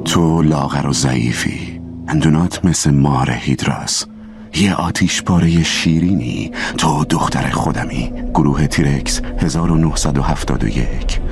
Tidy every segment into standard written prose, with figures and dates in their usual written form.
تو لاغر و ضعیفی، اندونات مثل مار هیدراس، یه آتیش پاره شیرینی. تو دختر خودمی. گروه تیرکس 1971.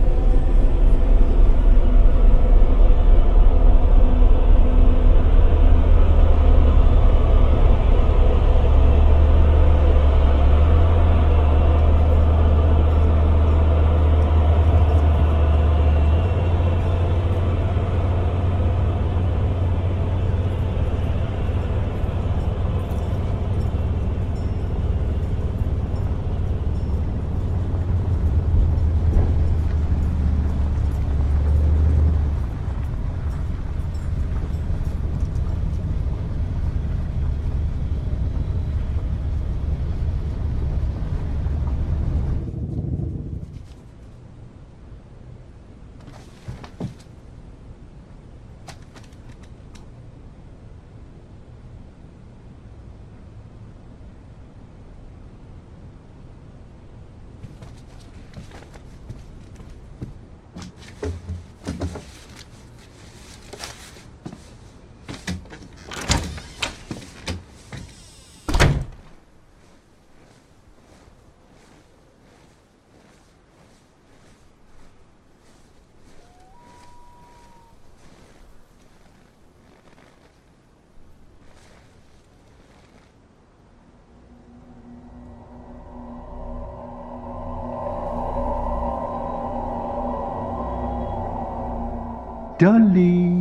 دالی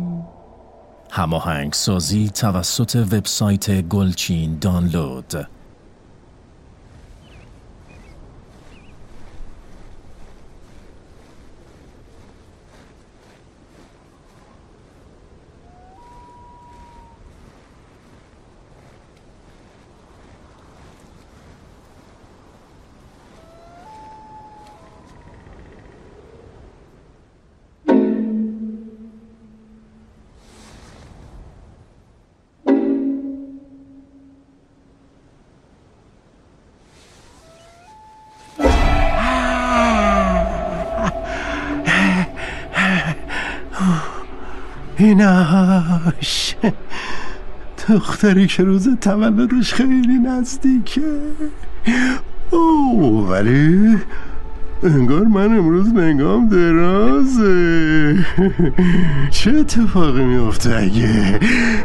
هماهنگسازی توسط وبسایت گلچین دانلود. ایناش دختری که روز تولدش خیلی نزدیکه. ولی انگار من امروز نگام درازه. چه اتفاقی میفته اگه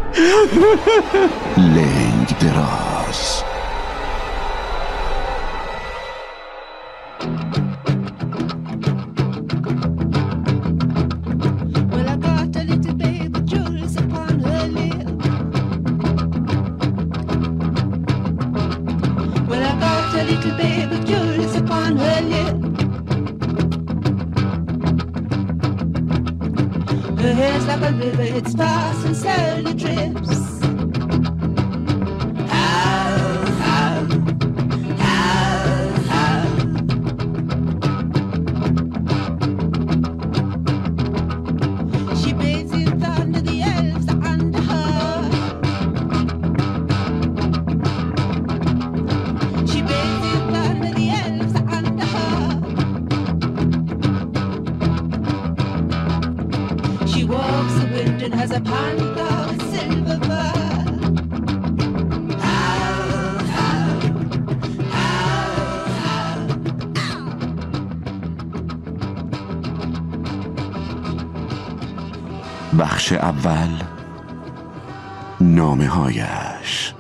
لنگ دراز. Her hair's like a river, it's fast and slowly drips. She bathes in thunder, the elves are under her. She bathes in thunder, the elves are under her. She walks the wind and has a panda with silver fur. بخش اول، نامه هایش.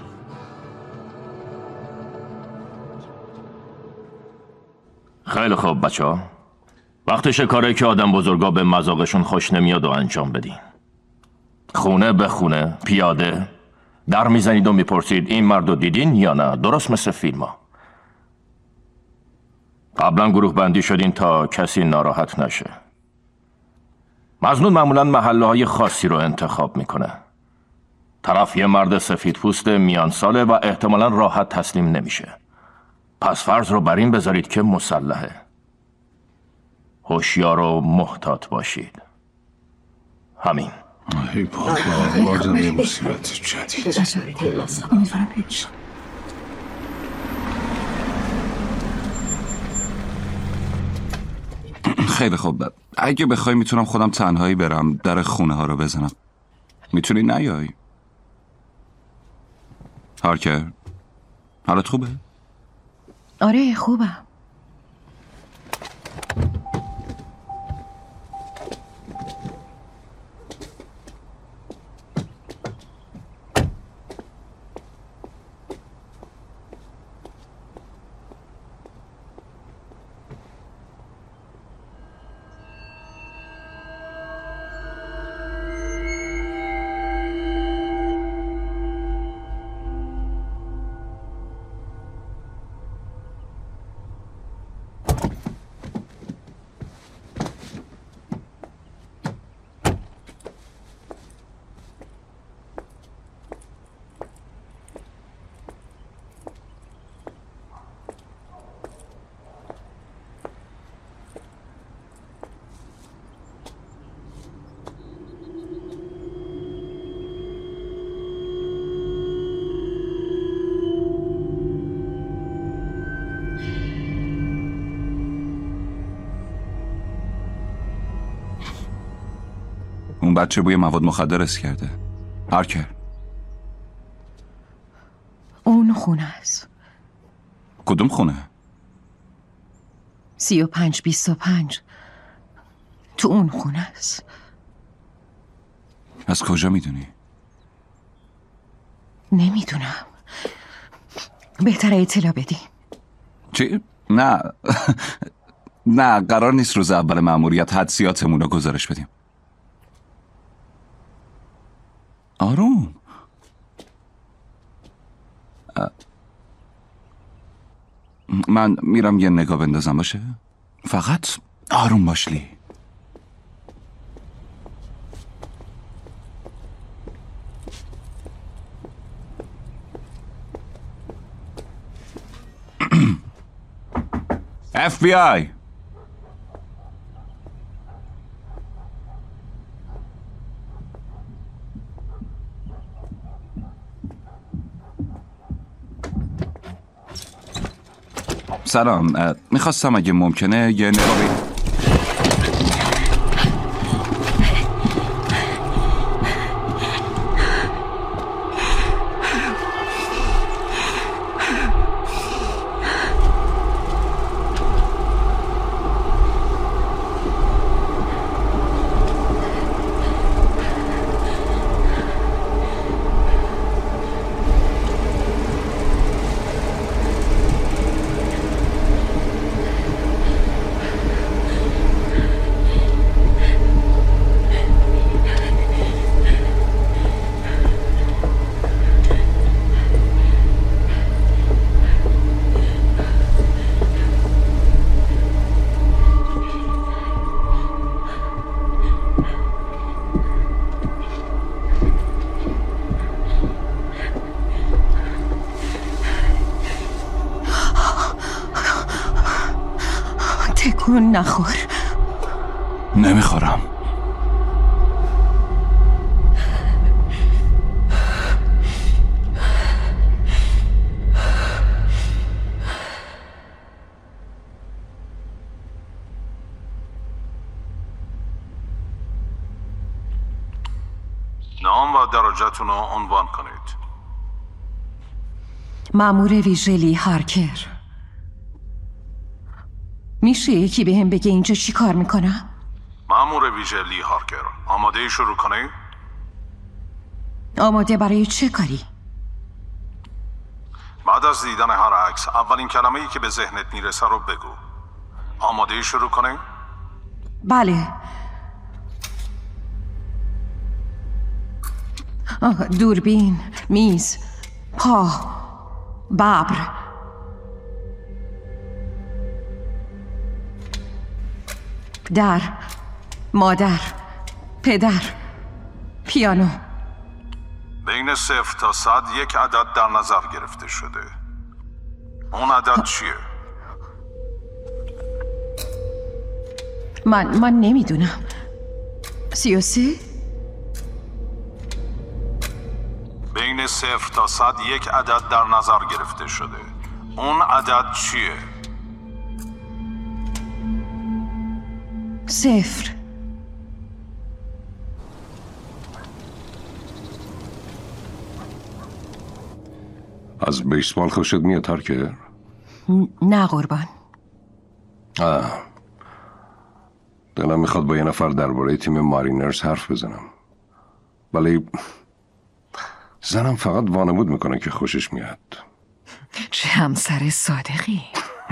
خیلی خوب بچه ها، وقتش کاره که آدم بزرگا به مذاقشون خوش نمیاد و انجام بدین. خونه به خونه پیاده در میزنید و میپرسید این مرد رو دیدین یا نه، درست مثل فیلم ها. قبلا گروه بندی شدین تا کسی ناراحت نشه. مظنون معمولا محله های خاصی رو انتخاب میکنه. طرف یه مرد سفید پوست میان ساله و احتمالا راحت تسلیم نمیشه. پس فرض رو بر این بذارید که مسلحه. هوشیار و محتاط باشید. همین. ای بابا، بازم یه مصیبت جدید. امیدوارم بهش. خیلی خوب. اگه بخوای میتونم خودم تنهایی برم در خونه ها رو بزنم. میتونی نیایی؟ هارکر حالت خوبه؟ آره خوبم. اون بچه بوی مواد مخدر حس کرده. هارکر اون خونه است. کدوم خونه؟ 35-25 تو اون خونه است. از کجا میدونی؟ نمیدونم. بهتره اطلاع بدی. چی؟ نه نه قرار نیست روز اول مأموریت حدسیاتمون رو گزارش بدیم. آروم. من میرم یه نگاه بندازم باشه؟ فقط آروم باش لی. FBI سلام، میخواستم اگه ممکنه یه نگاه تکون نخور. نمیخورم. نام و درجاتون رو عنوان کنید. مأمور ویژه لی هارکر. میشه یکی به هم بگه اینجا چی کار میکنم؟ مأمور ویژه لی هارکر، آماده شروع کنید؟ آماده برای چه کاری؟ بعد از دیدن هر عکس اولین کلمه‌ای که به ذهنت میرسه رو بگو. آماده شروع کنید؟ بله. دوربین، میز، پا، ببر، در، مادر، پدر، پیانو. بین 0 تا 100 یک عدد در نظر گرفته شده. اون عدد چیه؟ من نمیدونم. 33؟ بین 0 تا 100 یک عدد در نظر گرفته شده. اون عدد چیه؟ 0. از بیسبال خوشت میاد هارکر؟ نه قربان. دلم میخواد با یه نفر درباره تیم مارینرز حرف بزنم، ولی زنم فقط وانمود میکنه که خوشش میاد. چه همسر صادقی.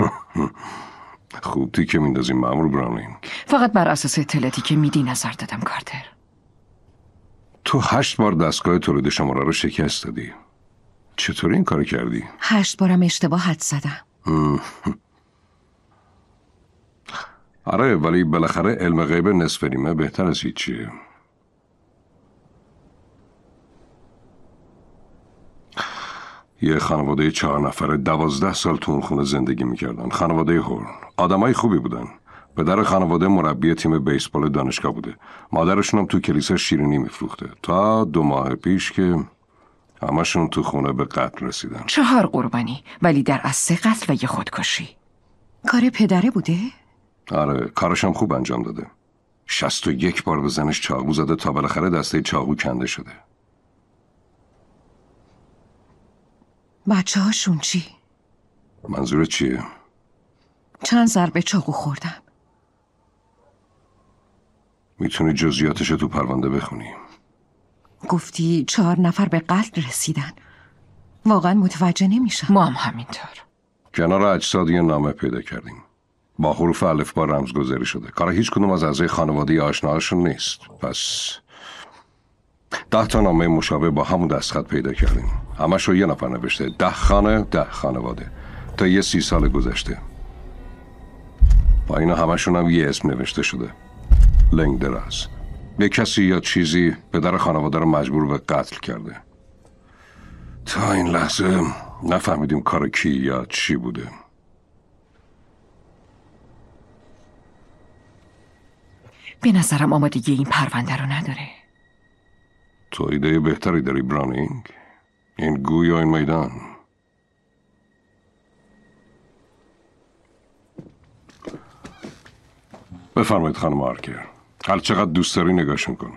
خوب تیکه میندازیم مأمور براونینگ. فقط بر اساس اطلاعاتی که میدی نظر دادم کارتر. تو 8 بار دستگاه تولید شماره رو شکست دادی. چطوری این کارو کردی؟ 8 بارم اشتباه حد زدم. آره، ولی بالاخره علم غیب نصف نیمه بهتر از هیچیه. یه خانواده 4 نفره 12 سال تو اون خونه زندگی میکردن. خانواده هورن آدمای خوبی بودن. پدر خانواده مربی تیم بیسبال دانشگاه بوده. مادرشون هم تو کلیسا شیرینی میفروخته. تا 2 ماه پیش که همشون تو خونه به قتل رسیدن. 4 قربانی، ولی در از 3 قتل و یه خودکشی. کار پدره بوده؟ آره، کارش هم خوب انجام داده. 61 بار به زنش چاقو زده تا بالاخره دسته چاقو کنده شده. بچه هاشون چی؟ منظورت چیه؟ چند ضربه چاقو خوردن؟ میتونی جزئیاتشو تو پرونده بخونی. گفتی 4 نفر به قتل رسیدن. واقعا متوجه نمیشم. ما هم همینطور. کنار اجساد یه نامه پیدا کردیم. با حروف الفبا رمزگذاری شده. کار هیچ کدوم از اعضای خانواده آشناهاشون نیست. پس 10 تا نامه مشابه با همون دستخط پیدا کردیم. همش رو یه نفر نوشته. 10 خانه 10 خانواده تا یه 30 سال گذشته. با اینا همشون هم یه اسم نوشته شده. لنگ دراز. یه کسی یا چیزی پدر خانواده رو مجبور به قتل کرده. تا این لحظه نفهمیدیم کار کی یا چی بوده. به نظرم آمادگی این پرونده رو نداره. تو ایده بهتری داری براونینگ؟ این گوی یا این میدان؟ بفرمایید خانم هارکر. هر چقدر دوست داری نگاهشون کن.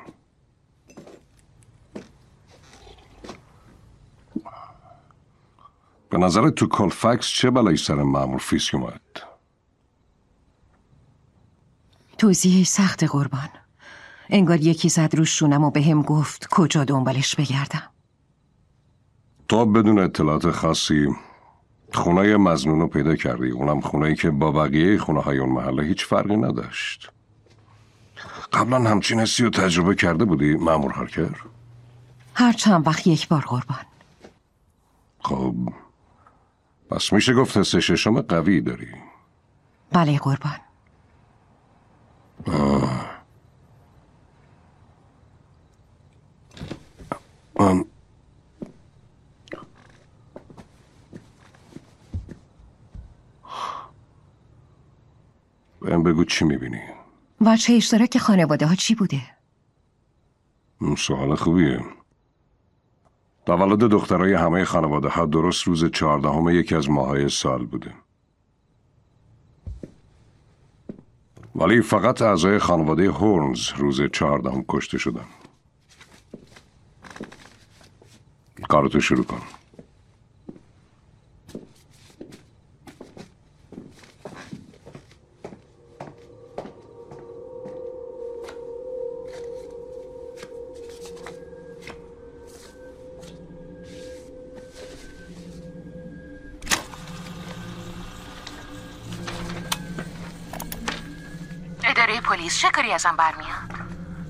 به نظرت تو کالفکس چه بلایی سر مأمور فیسک اومد؟ توضیح سخت قربان. انگار یکی زد روش شونم و به هم گفت کجا دنبالش بگردم. تو بدون اطلاعات خاصی خونه مظنون رو پیدا کردی. اونم خونه‌ای که با بقیه خونه های اون محله هیچ فرقی نداشت. قبلا همچین حسی رو تجربه کرده بودی مأمور هارکر؟ هر چند وقت 1 بار قربان. خب پس میشه گفت حس ششم قوی داری. بله قربان. بهم بگو چی میبینی؟ وجه اشتراک خانواده ها چی بوده؟ سوال خوبیه. تولد دخترای همه خانواده ها درست روز 14 یکی از ماهای سال بوده. ولی فقط اعضای خانواده هورنز روز 14 کشته شدن. کارتو شروع کن. اداره پلیس چه کاری ازم برمیاد؟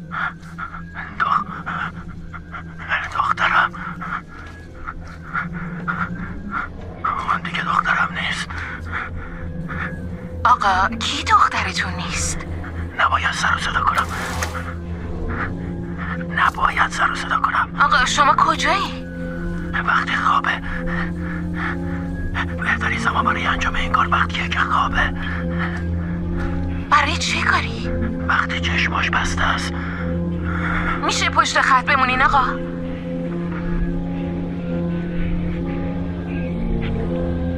دخترم اون دیگه دخترم نیست. آقا کی دخترتون نیست؟ نباید سر و صدا کنم. نباید سر و صدا کنم. آقا شما کجایی؟ وقتی خوابه بهترین زمان برای انجام این کار وقتیه که خوابه. برای چه کاری؟ وقتی چشماش بسته است. میشه پشت خط بمونین آقا؟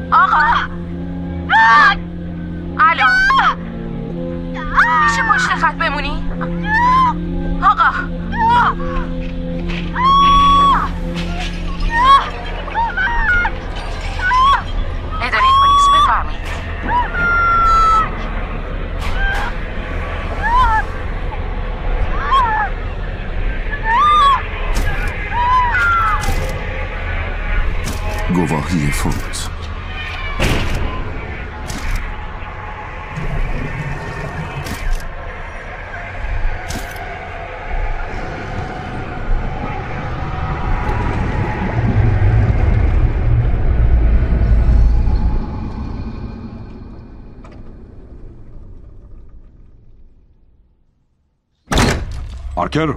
آقا الو میشه پشت خط گواهی فوت. آرکر،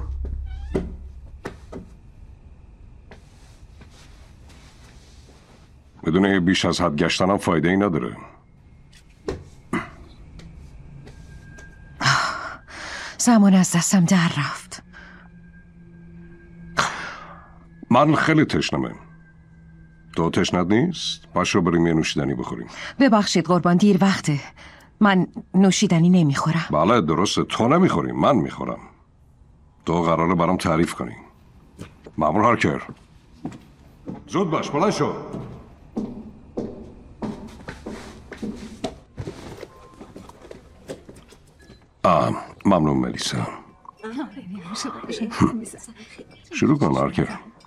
بدون بیش از حد گشتنم فایده ای نداره. زمان از دستم در رفت. من خیلی تشنمه. تو تشنت نیست؟ پاشو بریم یه نوشیدنی بخوریم. ببخشید قربان، دیر وقته. من نوشیدنی نمیخورم. بله درسته، تو نمیخوری، من میخورم. تو قراره برام تعریف کنی. مأمور هارکر، زود باش، بلند شو. ممنون ملیسا. شروع کن هارکر.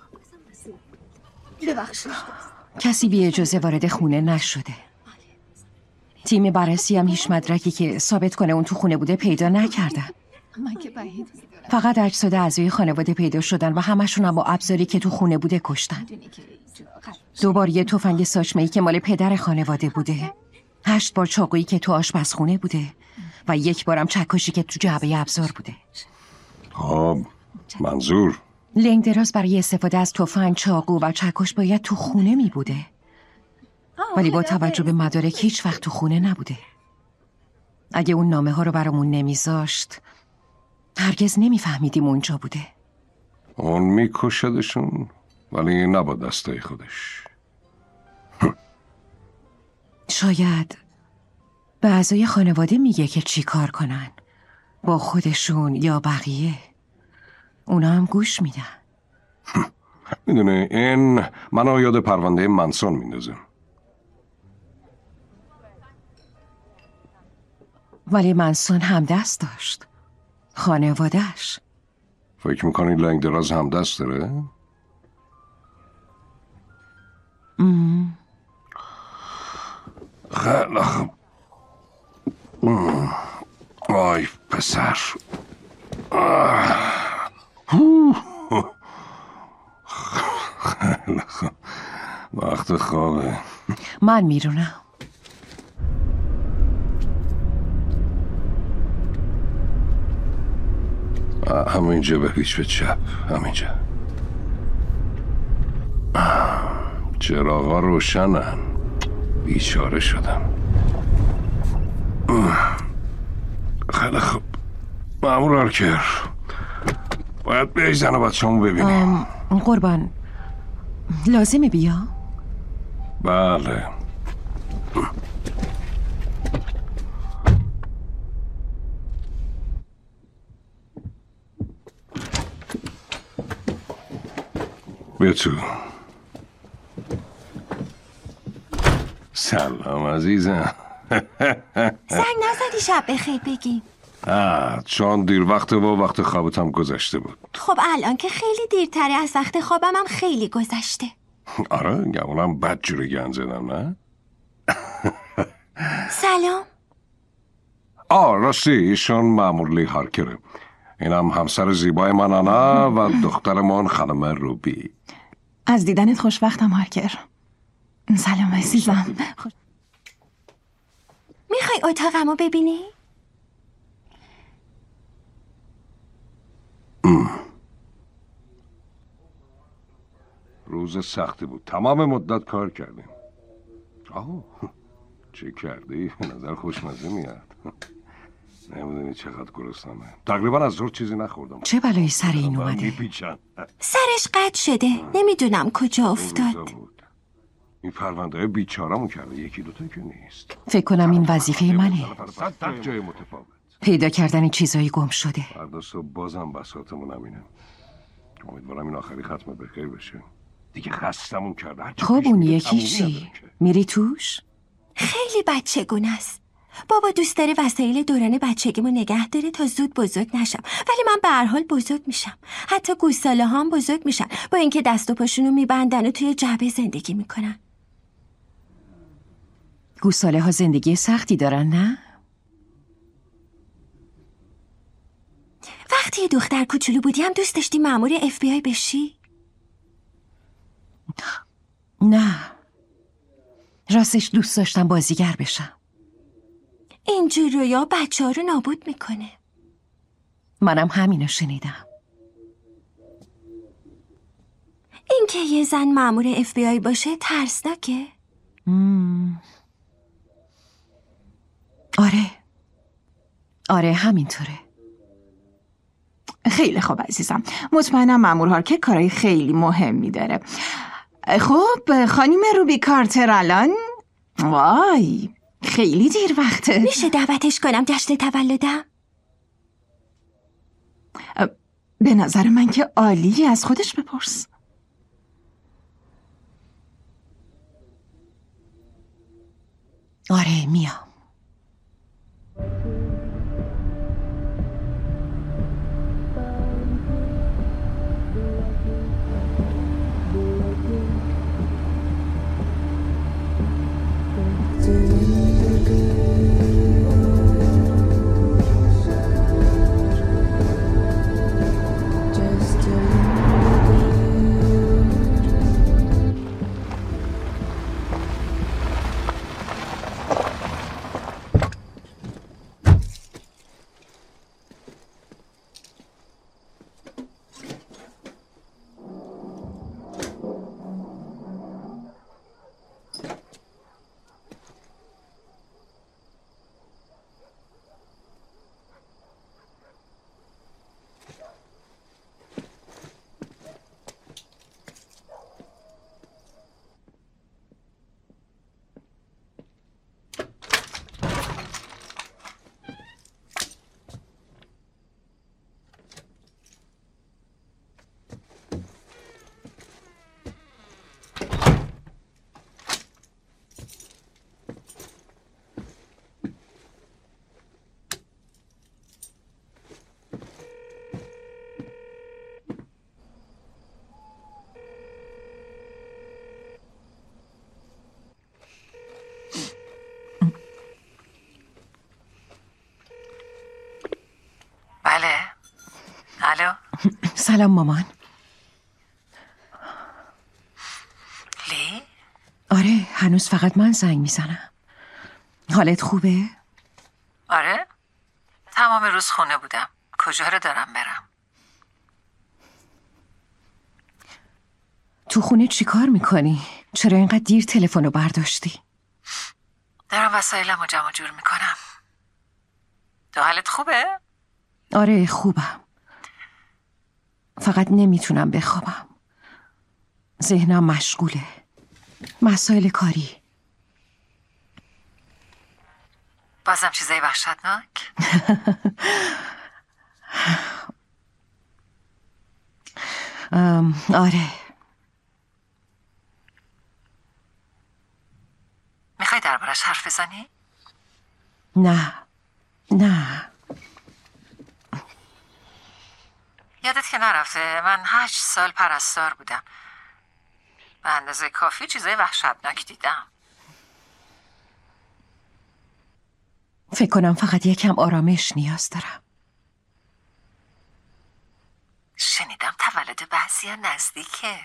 کسی بی اجازه وارد خونه نشده. تیم بررسی هم هیچ مدرکی که ثابت کنه اون تو خونه بوده پیدا نکردن. فقط اجساد اعضای خانواده پیدا شدن و همشون هم با ابزاری که تو خونه بوده کشتن. 2 بار یه تفنگ ساچمه‌ای که مال پدر خانواده بوده، 8 بار چاقویی که تو آشپزخونه بوده و 1 بارم چکشی که تو جعبه ابزار بوده. منظور؟ لنگ دراز برای استفاده از تفنگ، چاقو و چکش باید تو خونه می بوده، ولی با توجه به مدارک هیچ وقت تو خونه نبوده. اگه اون نامه ها رو برامون نمیذاشت هرگز نمیفهمیدیم اونجا بوده. اون میکشدشون ولی نه با دستای خودش. شاید به اعضای خانواده میگه که چی کار کنن، با خودشون یا بقیه. اونا هم گوش میدن. میدونه این منو یاد پرونده منسون میندازه. ولی منسون هم دست داشت، خانوادهش. فکر میکنی لنگ دراز هم دست داره؟ خیلی خوب. آی پسر، خیلی خوب، وقت خوابه. من میرونم. همینجا به پیچ به چپ، همینجا. چراغا روشنن. بیچاره شدم. خیلی خوب. مأمور هارکر، باید بیایی زن و بچه‌مو ببینیم. قربان، لازمه بیا؟ بله. بیا تو. سلام عزیزم. زنگ نزدی شب بخیر بگیم؟ چون دیر وقته و وقت خوابتم گذشته بود. خب الان که خیلی دیرتره، از وقت خوابم هم خیلی گذشته. آره گمونم بد جوری گند زدم نه؟ سلام. راستی ایشون مأمور لی هارکره. اینم همسر زیبای من انا و دخترمان خانم روبی. از دیدنت خوشوقتم هارکر. سلام عزیزم. میخوای اتاقمو ببینی؟ روز سختی بود، تمام مدت کار کردیم. چه کردی؟ به نظر خوشمزه میاد. نمیدونی چقدر گرسنمه. تقریبا از ظهر چیزی نخوردم. چه بلایی سر این اومده؟ سرش قطع شده، نمیدونم کجا افتاد. این پرونده بیچارمو کرده، یکی دوتا که نیست. فکر کنم این وظیفه منه. 100 جای متفاوت. پیدا کردن چیزایی گم شده. فردا صبح بازم بساطمون همینه. امیدوارم این آخری ختم بخیر بشه. دیگه خستمون کرده. خب اون یکی چی؟ میری توش؟ خیلی بچگونه است. بابا دوست داره وسایل دوران بچگیمو نگه داره تا زود بزرگ نشم، ولی من به هر حال بزرگ میشم. حتی گوساله ها هم بزرگ میشن با اینکه دست و پاشونو میبندن و توی جعبه زندگی میکنن. گوساله ها زندگی سختی دارن نه؟ وقتی یه دختر کوچولو بودی هم دوست داشتی مأمور FBI بشی؟ نه، راستش دوست داشتم بازیگر بشم. اینجور رویا بچه ها رو نابود میکنه. منم همینو شنیدم. اینکه یه زن مأمور FBI باشه ترسناکه؟ آره همینطوره. خیلی خوب عزیزم، مطمئنم مأمور هارکر کارهای خیلی مهمی داره. خب خانم روبی کارتر الان وای خیلی دیر وقته. میشه دعوتش کنم جشن تولدم؟ به نظر من که عالی، از خودش بپرس. آره میام. بله. الو. سلام مامان. لی؟ آره هنوز فقط من زنگ میزنم. حالت خوبه؟ آره تمام روز خونه بودم. کجا رو دارم برم؟ تو خونه چی کار میکنی؟ چرا اینقدر دیر تلفن رو برداشتی؟ دارم وسایلمو جمع جور میکنم. تو حالت خوبه؟ آره خوبم. فقط نمیتونم بخوابم. ذهنم مشغوله. مسائل کاری. بازم چیزای وحشتناک؟ آره. میخوای دربارش حرف بزنی؟ نه. یادت که نرفته من 8 سال پرستار بودم. به اندازه کافی چیزای وحشتناک دیدم. فکر کنم فقط یکم آرامش نیاز دارم. شنیدم تولد بعضیا نزدیکه.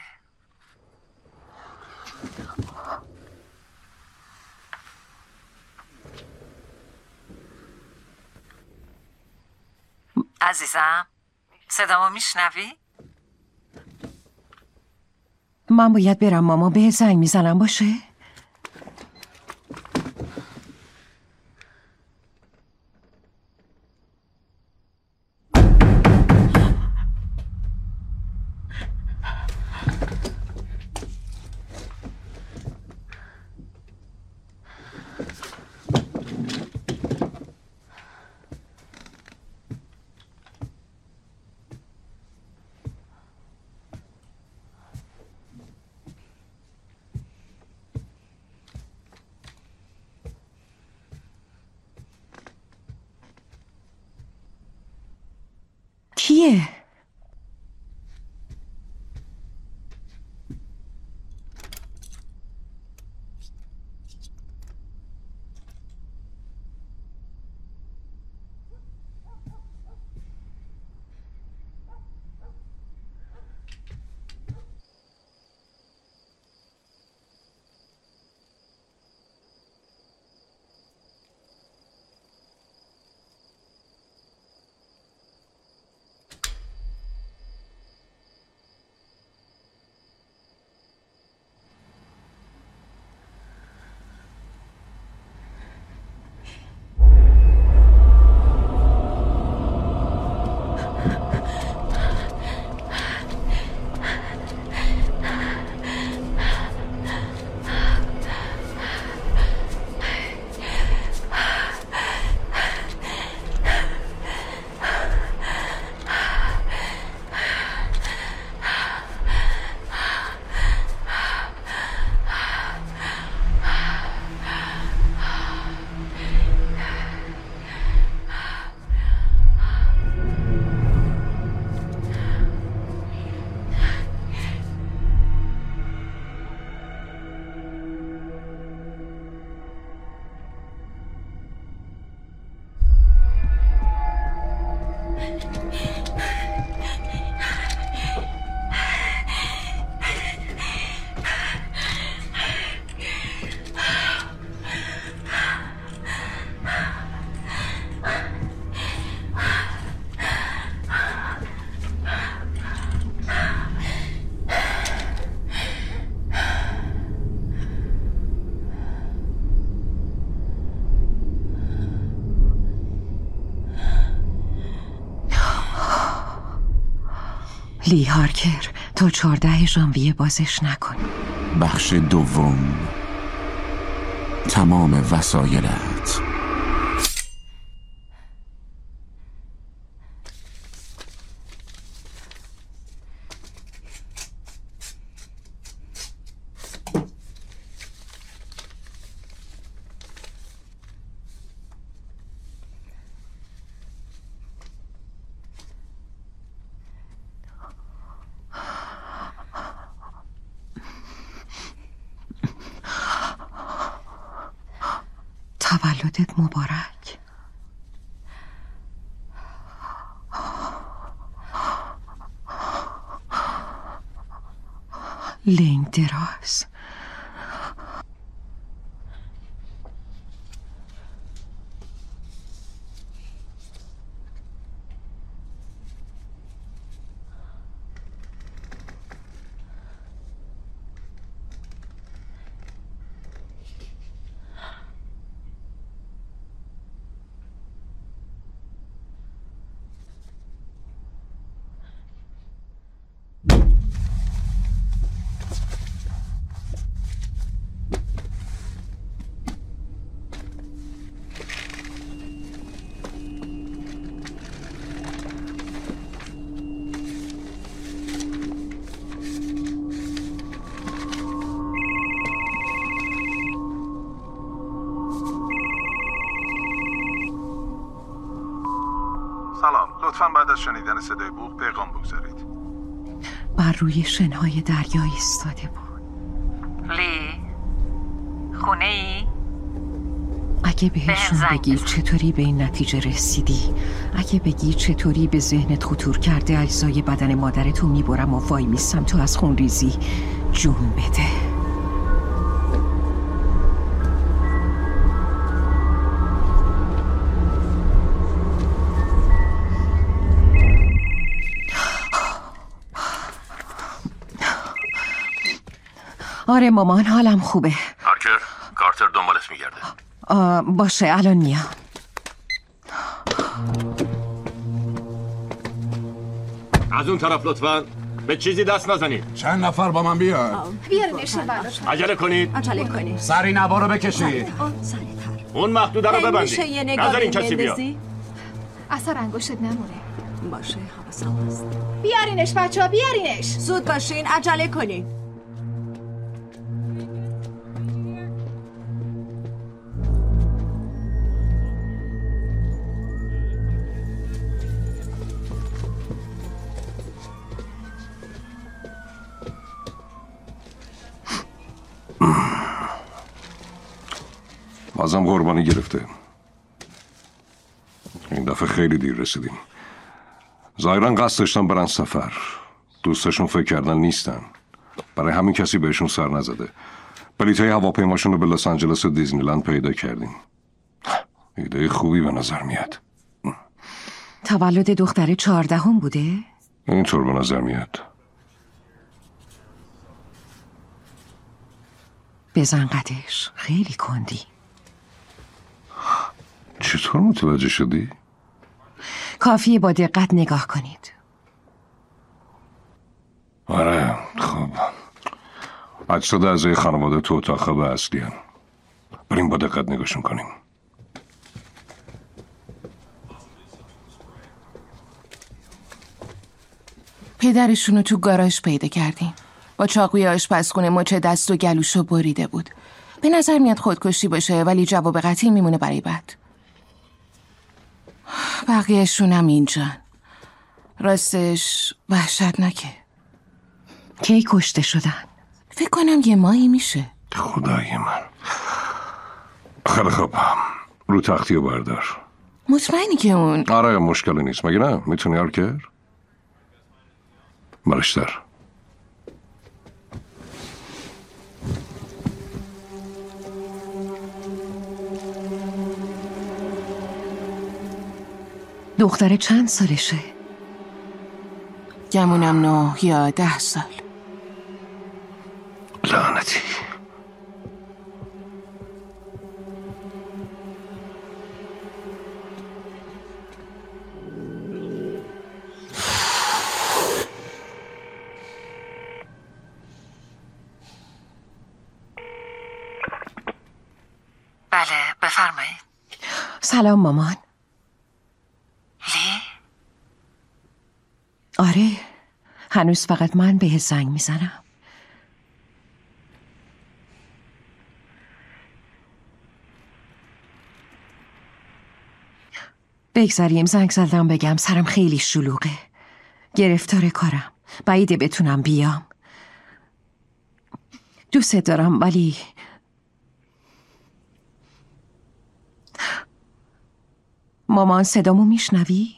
عزیزم صدامو میشنوی؟ من باید برم ماما، به زنگ میزنم باشه؟ کیه؟ لی هارکر تا 14 ژانویه بازش نکن. بخش دوم. تمام وسایلت. تولدت مبارک. لنگ دراز. سلام، لطفاً بعد از شنیدن صدای بوق پیغام بگذارید. بر روی شنهای دریا ایستاده بود. لی خونه ای؟ اگه بهشون بگی چطوری به این نتیجه رسیدی، اگه بگی چطوری به ذهنت خطور کرده اجزای بدن مادرتو میبرم و وای میستم تو از خون ریزی جون بده. آره مامان، حالم خوبه. هارکر، کارتر دنبالت میگرده. باشه الان میام. از اون طرف لطفاً به چیزی دست نزنید. چند نفر با من بیاد. بیارینش عجله کنید. عجله کنید. سری نوار رو بکشید. اون محدوده رو ببندید. نذارین کسی بیاد. اثر انگشتت نمونه. باشه، حواسم هست. بیارینش بچه‌ها، بیارینش. زود باشین، عجله کنید. بازم قربانی گرفته. این دفعه خیلی دیر رسیدیم. ظاهراً قصد داشتن برن سفر. دوستشون فکر کردن نیستن. برای همین کسی بهشون سر نزده. بلیطای هواپیماشون رو به لس آنجلس و دیزنیلند پیدا کردیم. ایده خوبی به نظر میاد. تولد دختر 14 بوده؟ اینطور به نظر میاد. بزن قدش، خیلی کندی. چطور متوجه شدی؟ کافیه با دقت نگاه کنید. آره، خب. اجساد اعضای خانواده تو اتاق خواب اصلی هن. بریم با دقت نگاهشون کنیم. پدرشونو تو گاراژ پیدا کردیم. با چاقوی آشپزخونه مچ دست و گلوشو بریده بود. به نظر میاد خودکشی باشه، ولی جواب قطعی میمونه برای بعد. بقیه‌شون هم اینجان. راستش وحشتناکه. کی کشته شدن؟ فکر کنم 1 ماهی میشه. خدای من. خیلی خوب، رو تختی رو بردار. مطمئنی که اون؟ آره، مشکلی نیست. مگه نه؟ میتونی هارکر؟ برشتر. دختره چند سالشه؟ گمونم 9 یا 10 سال. لعنتی. بفرمایید. سلام مامان. لی؟ آره، هنوز فقط من بهت زنگ میزنم. بگذاریم زنگ زدم بگم سرم خیلی شلوغه، گرفتار کارم، بعیده بتونم بیام. دوست دارم ولی مامان صدامو میشنوی؟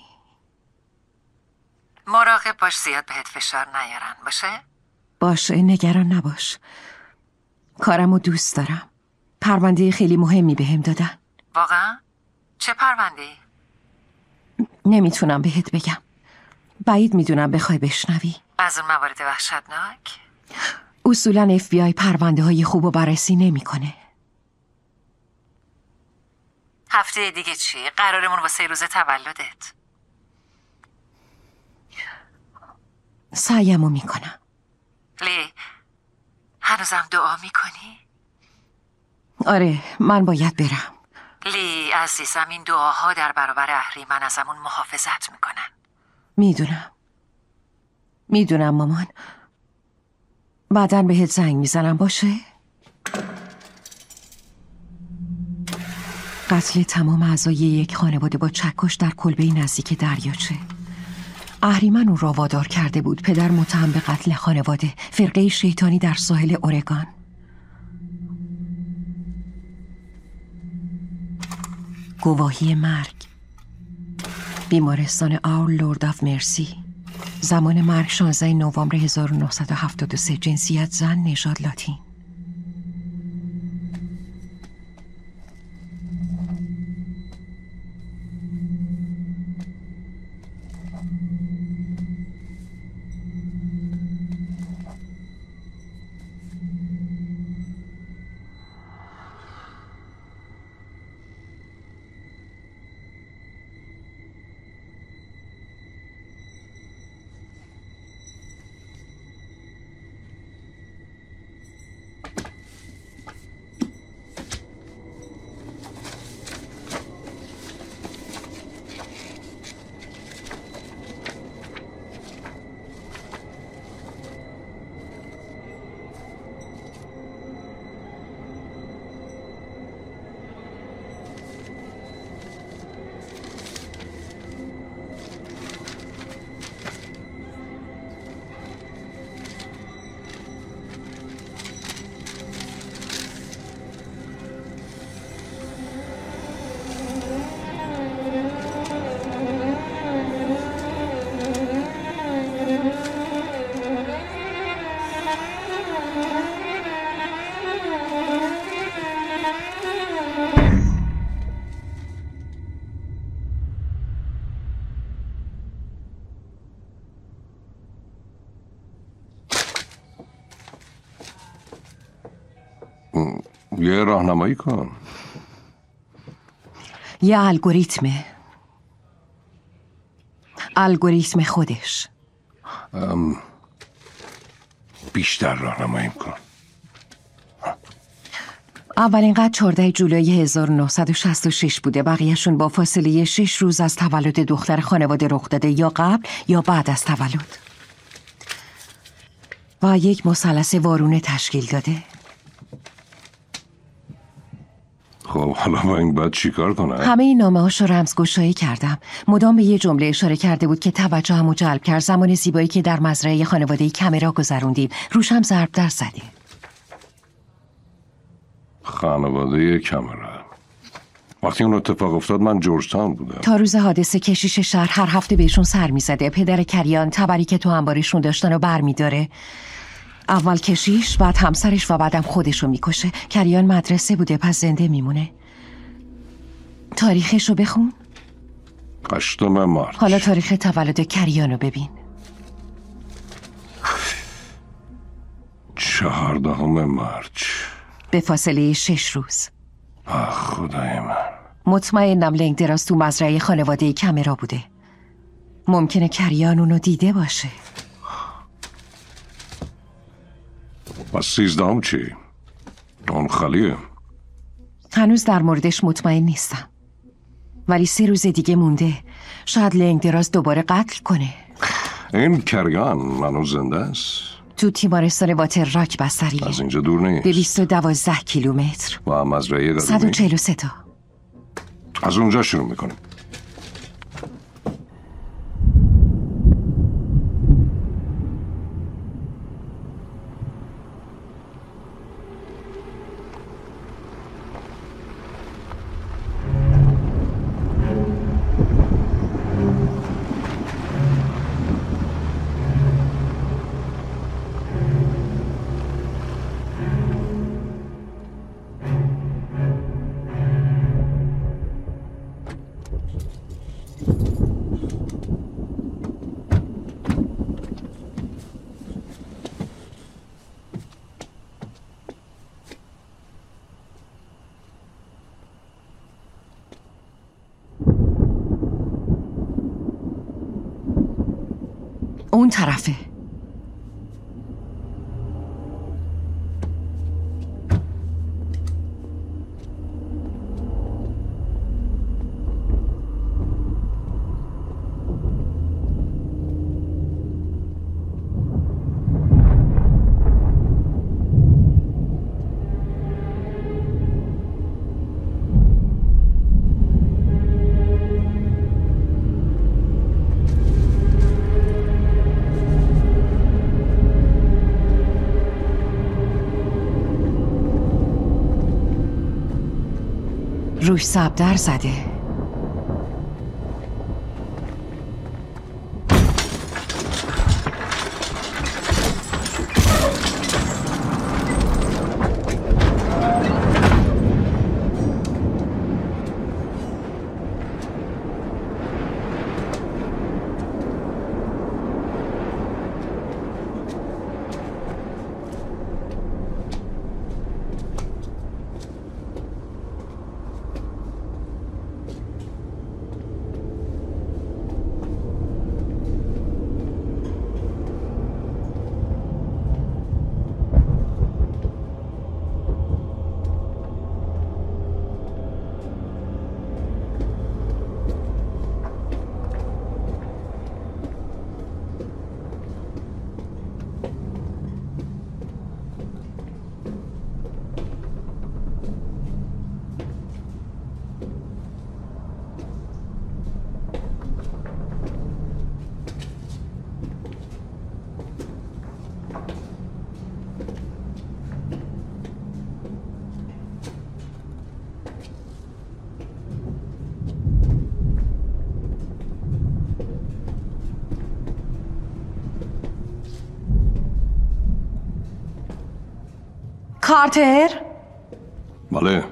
مراقب باش زیاد بهت فشار نیارن باشه؟ باشه، نگران نباش. کارمو دوست دارم. پرونده خیلی مهمی بهم دادن. واقعا؟ چه پرونده‌ای؟ نمیتونم بهت بگم. بعید میدونم بخوای بشنوی. از اون موارد وحشتناک؟ اصولاً FBI پرونده های خوب و بررسی نمیکنه. هفته دیگه چی؟ قرارمون واسه روز تولدت. سعیمو میکنم. لی، هنوزم دعا میکنی؟ آره، من باید برم. لی عزیزم، این دعاها در برابر اهریمن ازمون محافظت میکنن. میدونم مامان. بعداً بهت زنگ میزنم باشه؟ قتل تمام اعضای یک خانواده با چکش در کلبه نزدیک دریاچه. اهریمن اون را وادار کرده بود. پدر متهم به قتل خانواده، فرقه شیطانی در ساحل اورگان. گواهی مرگ. بیمارستان آور لورد آف مرسی. زمان مرگ 16 نوامبر 1973. جنسیت زن، نژاد لاتین. یه راهنمایی کن. یه الگوریتم خودش. بیشتر راهنمایی کن. اولین قتل 14 جولای 1966 بوده. بقیهشون با فاصله 6 روز از تولد دختر خانواده رخ داده، یا قبل یا بعد از تولد. و یک مثلث وارونه تشکیل داده. خب حالا با این باید چی کار کنم؟ همه این نامه هاشو رمزگشایی کردم. مدام به یه جمله اشاره کرده بود که توجهمو جلب کرد. زمان زیبایی که در مزرعه خانواده‌ای کامرا گذروندیم. روش هم ضرب در زدیم. خانواده کامرا. وقتی اون اتفاق افتاد من جورج تاون بودم. تا روز حادثه کشیش شهر هر هفته بهشون سر میزده. پدر کریان تبری که تو انبارشون داشتن رو بر میداره. اول کشیش، بعد همسرش و بعدم خودشو میکشه. کریان مدرسه بوده، پس زنده میمونه. تاریخشو بخون. 8 مارچ. حالا تاریخ تولد کریانو ببین. 14 مارچ. به فاصله 6 روز. آه خدای من. مطمئنم لنگ دراز تو مزرعه خانواده کامرا بوده. ممکنه کریان اونو دیده باشه. و 13 چی؟ اون خالیه. هنوز در موردش مطمئن نیستم، ولی 3 روز دیگه مونده. شاید لنگدراز دوباره قتل کنه. این کریان هنوز زنده است؟ تو تیمارستان واتر راک بستریه. از اینجا دور نیست. 212 کیلومتر. و مزرعه قدیمی 143 تا. از اونجا شروع میکنیم. اون طرفه. روش سبدر زده. کارتر؟ بله.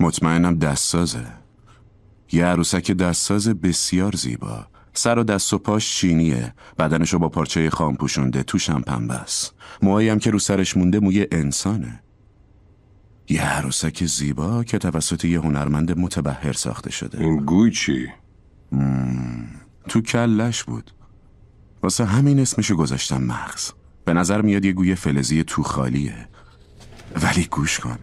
مطمئنم دستسازه. یه عروسک دستساز بسیار زیبا. سر و دست و پاش چینیه، بدنشو با پارچه خام پوشونده، توش هم پنبه است. موهایی هم که رو سرش مونده موی انسانه. یه عروسک زیبا که توسط یه هنرمند متبحر ساخته شده. این گوی چی؟ تو کلش بود. واسه همین اسمشو گذاشتم مغز. به نظر میاد یه گوی فلزی تو خالیه. ولی گوش کن.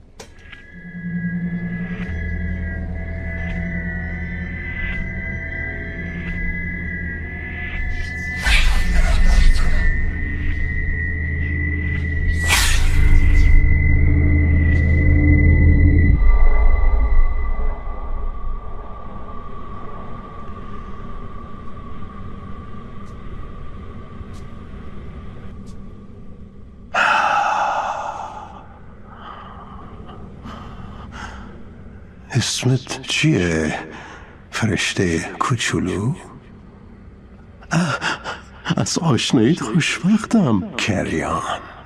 اسمت چیه؟ فرشته کوچولو؟ از آشناییت خوشوقتم کریان.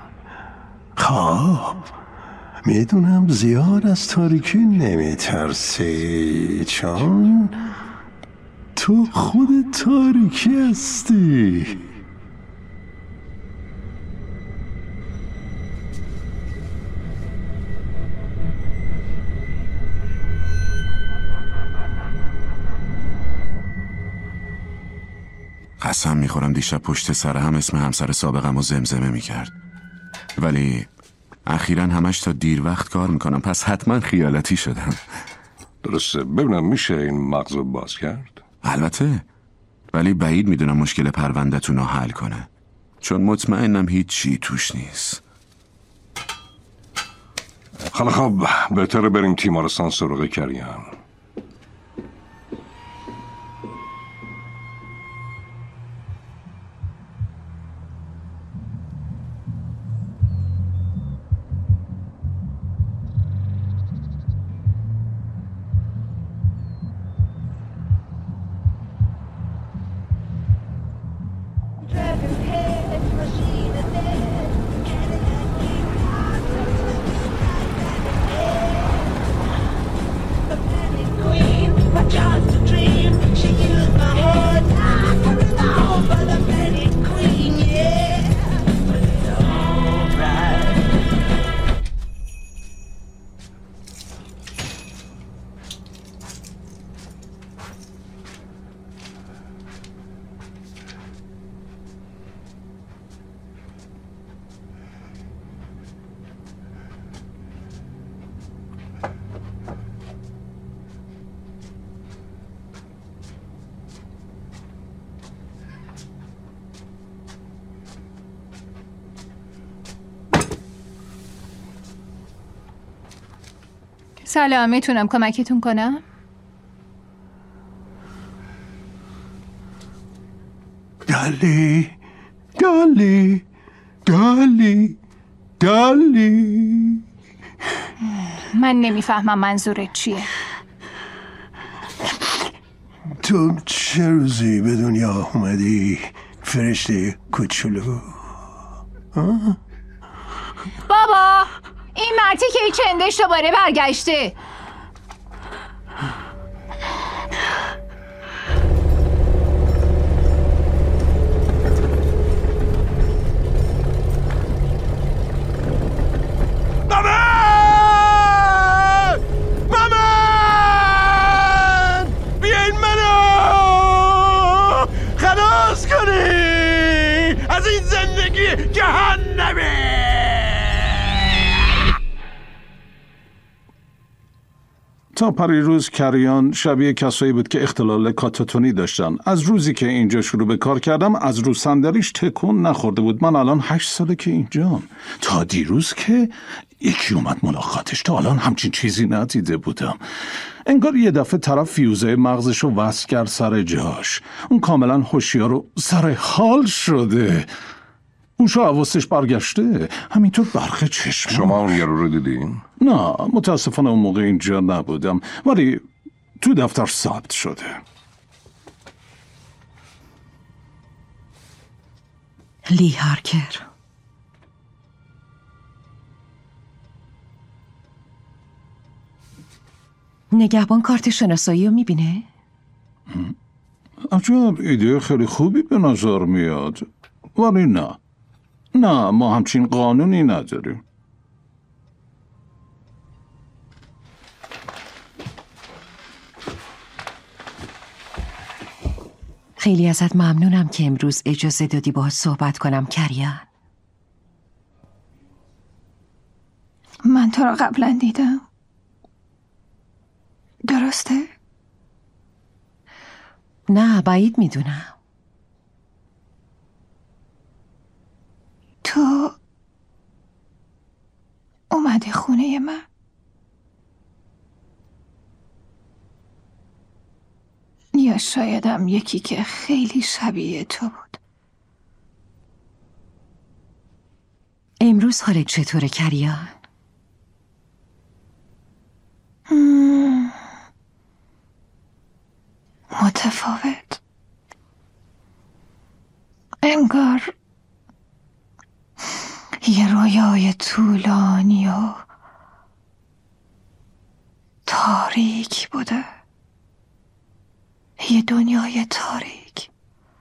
خب میدونم زیاد از تاریکی نمیترسی، چون تو خود تاریکی هستی. قسم میخورم دیشب پشت سر هم اسم همسر سابقم رو زمزمه میکرد، ولی اخیراً همش تا دیر وقت کار میکنم، پس حتما خیالاتی شدم. درسته. ببینم میشه این مغز رو باز کرد؟ البته، ولی بعید میدونم مشکل پرونده‌تون رو حل کنه، چون مطمئنم هیچ چی توش نیست. خب بهتره بریم تیمارستان سراغ کریان. سلام، میتونم کمکتون کنم؟ دالی دالی دالی دالی. من نمیفهمم منظورت چیه. تو چه روزی به دنیا اومدی فرشته کوچولو؟ بابا، این مرتی که هیچ چندش دوباره برگشته. تا پریروز کریان شبیه کسایی بود که اختلال کاتاتونی داشتن. از روزی که اینجا شروع به کار کردم از رو صندلیش تکون نخورده بود. من الان 8 ساله که اینجام. تا دیروز که یکی اومد ملاقاتش، تا الان همچین چیزی ندیده بودم. انگار یه دفعه طرف فیوزه مغزشو وصل کرد سر جاش. اون کاملا هوشیار و سر حال شده. هوش و حواسش برگشته، همینطور برق چشم. شما اون یارو رو دیدین؟ نه، متاسفانه اون موقع اینجا نبودم، ولی تو دفتر ثبت شده. لی هارکر. نگهبان کارت شناسایی رو میبینه؟ عجب ایده خیلی خوبی به نظر میاد، ولی نه ما همچین قانونی نداریم. خیلی ازت ممنونم که امروز اجازه دادی باهات صحبت کنم کریان. من تو را قبلا دیدم، درسته؟ نه، بعید میدونم. تو اومدی خونه من؟ یا شایدم یکی که خیلی شبیه تو بود. امروز حالت چطوره کریان؟ متفاوت. انگار یه رویای طولانی و تاریک بوده، یه دنیای تاریک،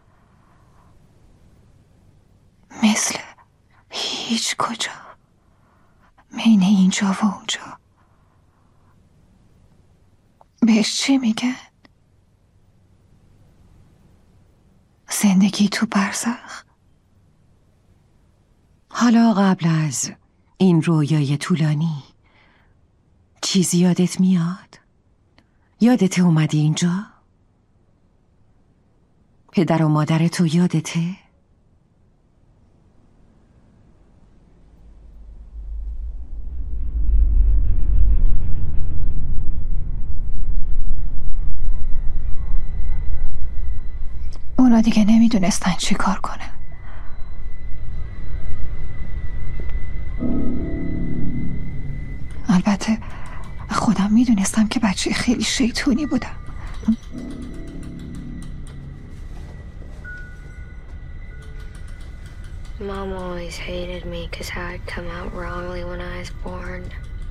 مثل هیچ کجا، بین اینجا و اونجا. بهش چی میگن؟ زندگی تو برزخ. حالا قبل از این رویای طولانی چیزی یادت میاد؟ یادت اومدی اینجا؟ پدر و مادر تو یادته؟ اونا دیگه نمیدونستن چی کار کنن. البته خودم میدونستم که بچه خیلی شیطونی بودم. Mom always hated me because how I'd come out wrongly when I was born.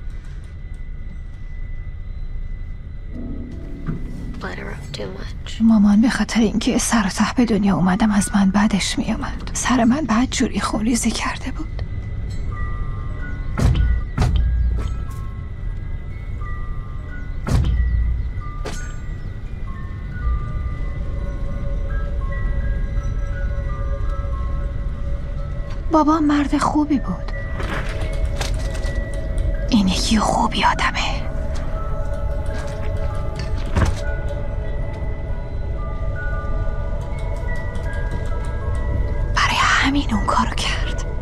Let her up too much. مامان به خاطر اینکه سر و ته به دنیا اومدم از من بعدش میومد. سر من بعد جوری خونریزی کرده بود. بابا مرد خوبی بود. این یکی خوبی آدمه. برای همین اون کارو کرد.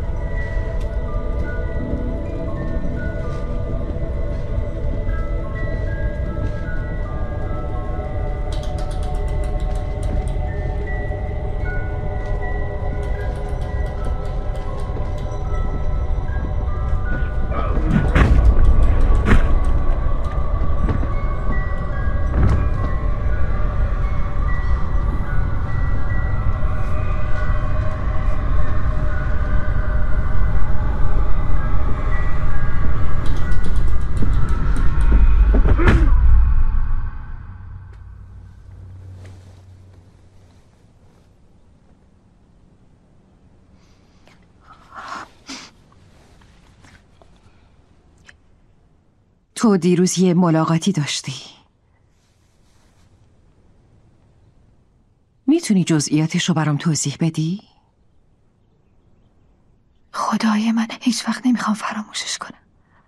تو دیروز یه ملاقاتی داشتی. میتونی جزئیاتش رو برام توضیح بدی؟ خدای من هیچ وقت نمیخوام فراموشش کنم.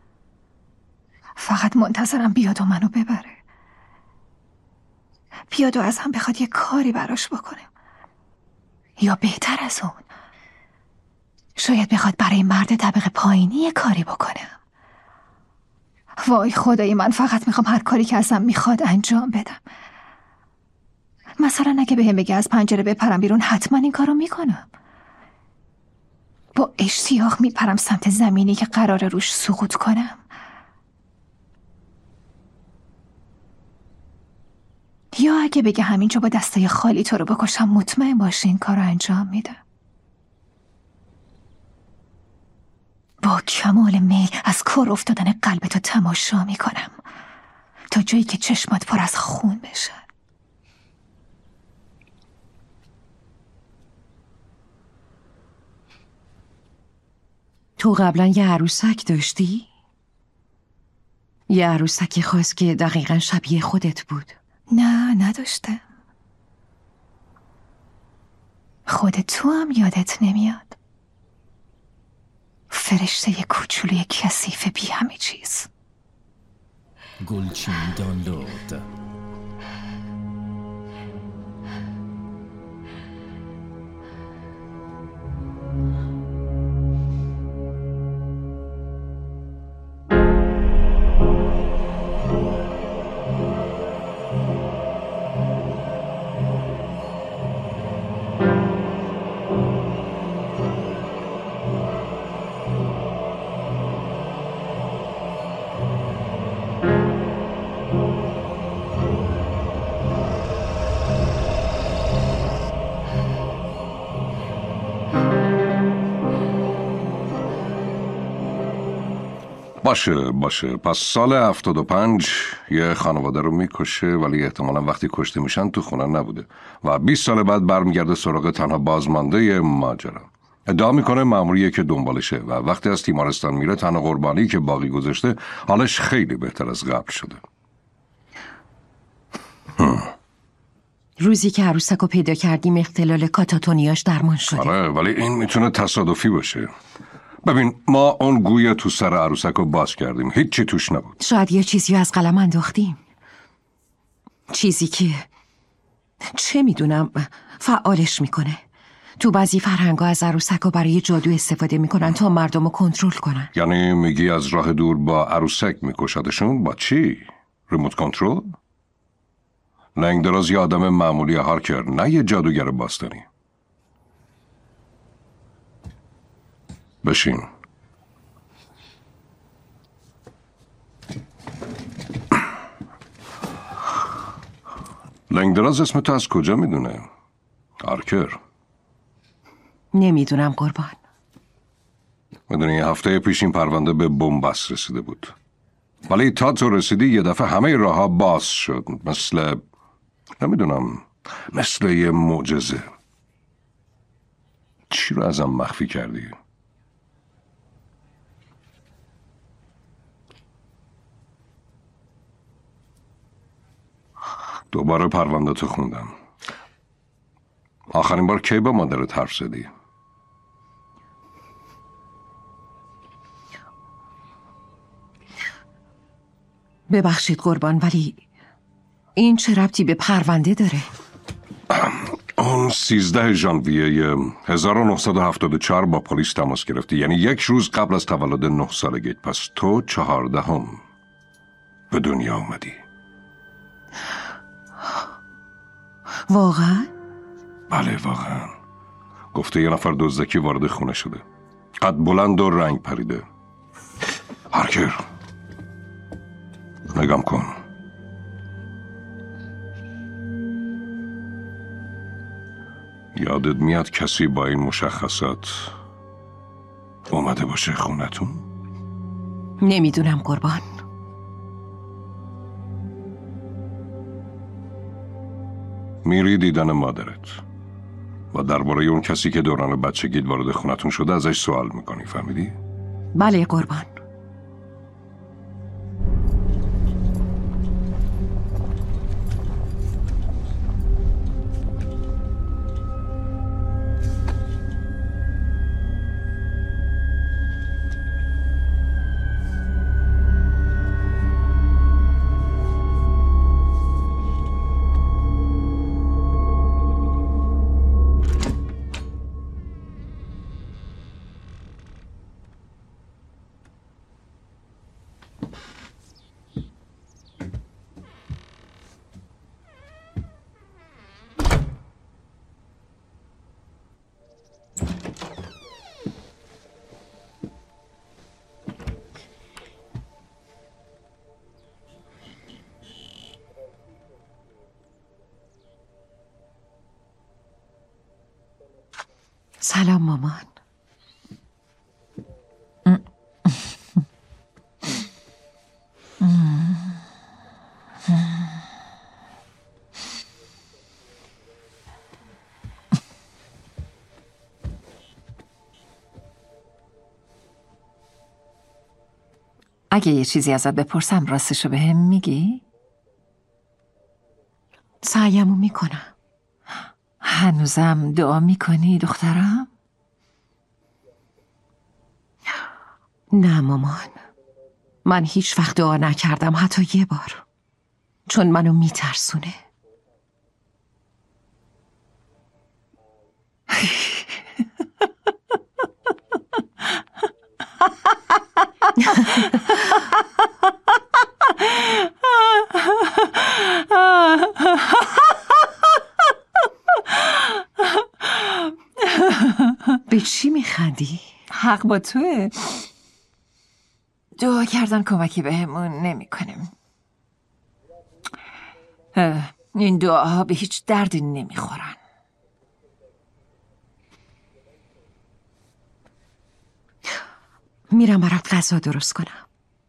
فقط منتظرم بیاد و منو ببره. بیاد و از هم بخواد یه کاری براش بکنم. یا بهتر از اون، شاید بخواد برای مرد طبقه پایینی یه کاری بکنم. وای خدای من، فقط میخوام هر کاری که ازم میخواد انجام بدم. مثلا اگه بهم بگه از پنجره بپرم بیرون، حتما این کارو میکنم. با اشتیاق میپرم سمت زمینی که قراره روش سقوط کنم. یا اگه بگه همینجا با دستای خالی تو رو بکشم، مطمئن باش این کارو انجام میدم. با کمال میل از کار افتادن قلبتو تماشا میکنم. تا جایی که چشمات پر از خون بشه. تو قبلا یه عروسک داشتی؟ یه عروسکی خاص که دقیقا شبیه خودت بود؟ نه نداشته. خودت تو هم یادت نمیاد؟ فرشته کوچولوی کثیف بی همه چیز. گلچین دانلود. باشه پس سال 75 یه خانواده رو میکشه، ولی احتمالا وقتی کشته میشن تو خونه نبوده و 20 سال بعد برمیگرده سراغ تنها بازمانده ماجرا. ادعا میکنه ماموریه که دنبالشه و وقتی از تیمارستان میره تنها قربانی که باقی گذاشته حالش خیلی بهتر از قبل شده. روزی که عروسک رو پیدا کردیم اختلال کاتاتونیاش درمان شده. آره، ولی این میتونه تصادفی باشه. ببین، ما اون گویه تو سر عروسک رو باز کردیم، هیچی توش نبود. شاید یه چیزی از قلم انداختیم، چیزی که چه میدونم فعالش میکنه. تو بعضی فرهنگ‌ها از عروسک رو برای جادو استفاده میکنن تا مردم رو کنترل کنن. یعنی میگی از راه دور با عروسک میکشدشون؟ با چی؟ ریموت کنترل؟ لنگ دراز یه آدم معمولی هارکر، نه یه جادوگر باستانی. بشین. لنگ دراز اسم تو از کجا میدونه؟ هارکر. نمیدونم قربان. میدونی هفته پیش این پرونده به بنبست رسیده بود، ولی تا تو رسیدی یه دفعه همه راه ها باز شد، نمیدونم، مثل یه معجزه. چی رو ازم مخفی کردی؟ دوباره پرونده تو خوندم. آخرین بار کی با مادرت حرف زدی؟ ببخشید قربان، ولی این چه ربطی به پرونده داره؟ اون 13 ژانویه 1974 با پلیس تماس گرفتی، یعنی یک روز قبل از تولد 9 سالگیت. پس تو 14 به دنیا اومدی. واقعا؟ بله واقعا. گفته یه نفر دزدکی وارد خونه شده، قد بلند و رنگ پریده. هارکر، نگام کن. یادت میاد کسی با این مشخصات اومده باشه خونتون؟ نمیدونم قربان. میری دیدن مادرت و درباره اون کسی که دوران بچگیت وارد خونتون شده ازش سوال میکنی، فهمیدی؟ بله قربان. سلام مامان. اگه یه چیزی ازت بپرسم راستشو به هم میگی؟ سعیمو میکنم. هنوزم دعا میکنی دخترم؟ نه مامان، من هیچ وقت دعا نکردم، حتی یه بار، چون منو میترسونه. به چی میخندی؟ حق با توه. دعا کردن کمکی بهمون نمیکنه. این دعاها به هیچ دردی نمیخورن. میرم برات غذا درست کنم.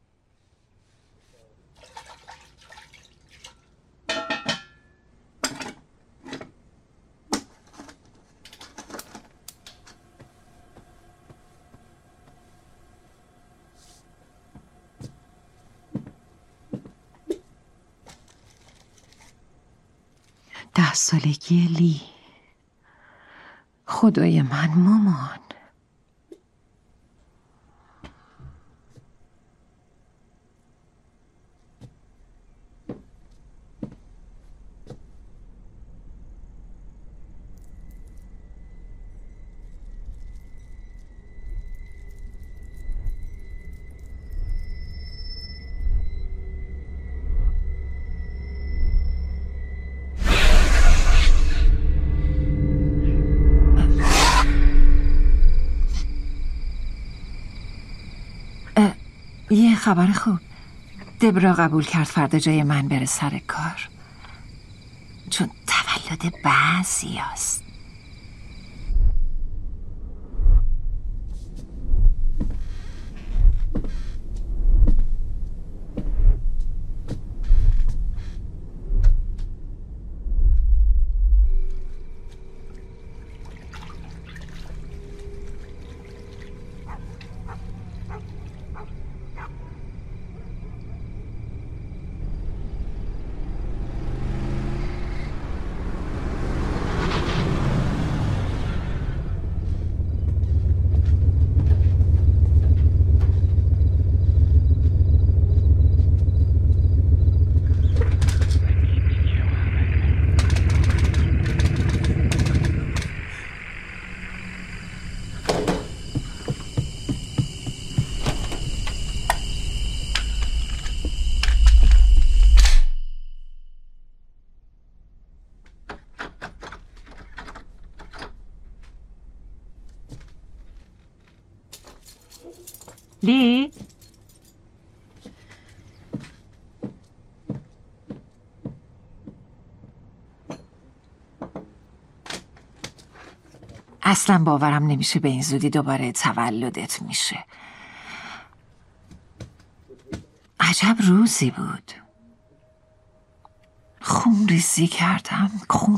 ده سالگی لی. خدای من مامان. یه خبر خوب. دبرا قبول کرد فردا جای من بره سر کار، چون تولد بعضی هست. لی؟ اصلا باورم نمیشه به این زودی دوباره تولدت میشه. عجب روزی بود. خونریزی کردم.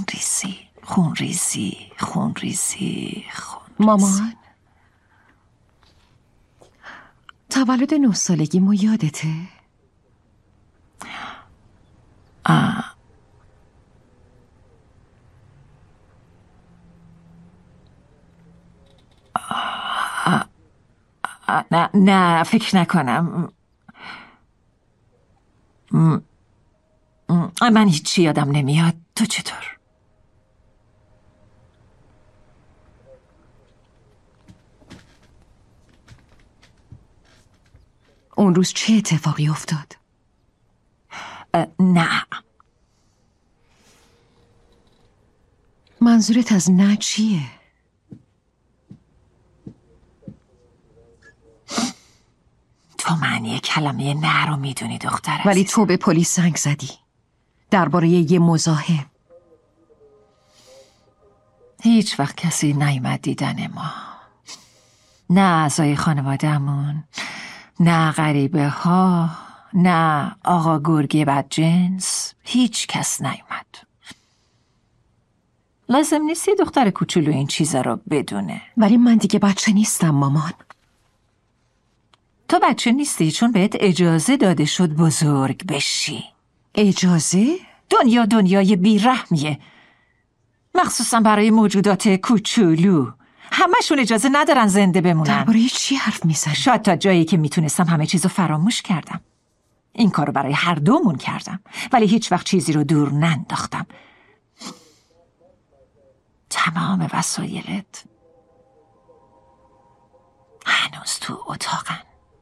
خونریزی. مامان، تولد 9 سالگیمو یادته؟ نه فکر نکنم. من هیچی یادم نمیاد. تو چطور؟ اون روز چه اتفاقی افتاد؟ نه. منظورت از نه چیه؟ تو معنی کلمه نه رو میدونی دختر. ولی تو به پلیس زنگ زدی درباره یه مزاحم. هیچ وقت کسی نیامد دیدن ما. نه اعضای خانواده‌مون، نه غریبه ها، نه آقا گرگی بدجنس. هیچ کس نیامد. لازم نیستی دختر کوچولو این چیزا رو بدونه. ولی من دیگه بچه نیستم مامان. تو بچه نیستی چون بهت اجازه داده شد بزرگ بشی. اجازه؟ دنیای بیرحمیه، مخصوصا برای موجودات کوچولو. همشون اجازه ندارن زنده بمونن. درباره چی حرف میزنی؟ شاید تا جایی که میتونستم همه چیزو فراموش کردم. این کارو برای هر دومون کردم، ولی هیچ وقت چیزی رو دور ننداختم. تمام وسایلت هنوز تو اتاقن.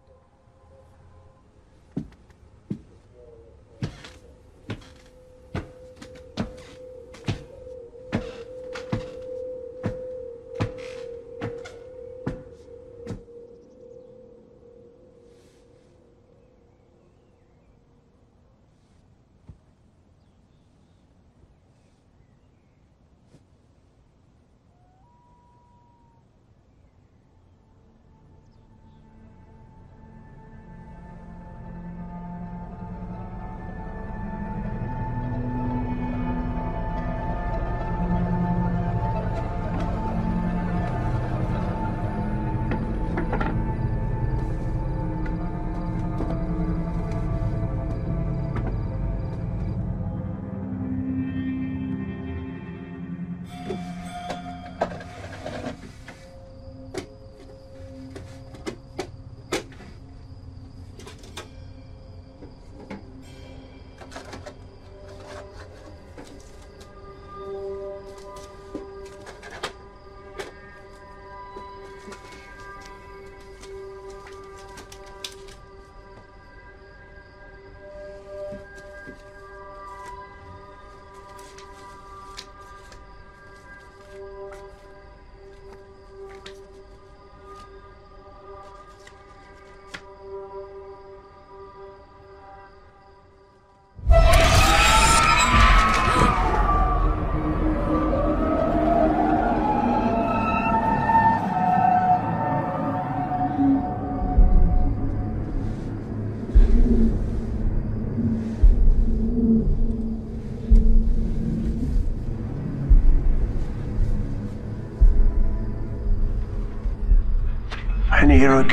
پنیر و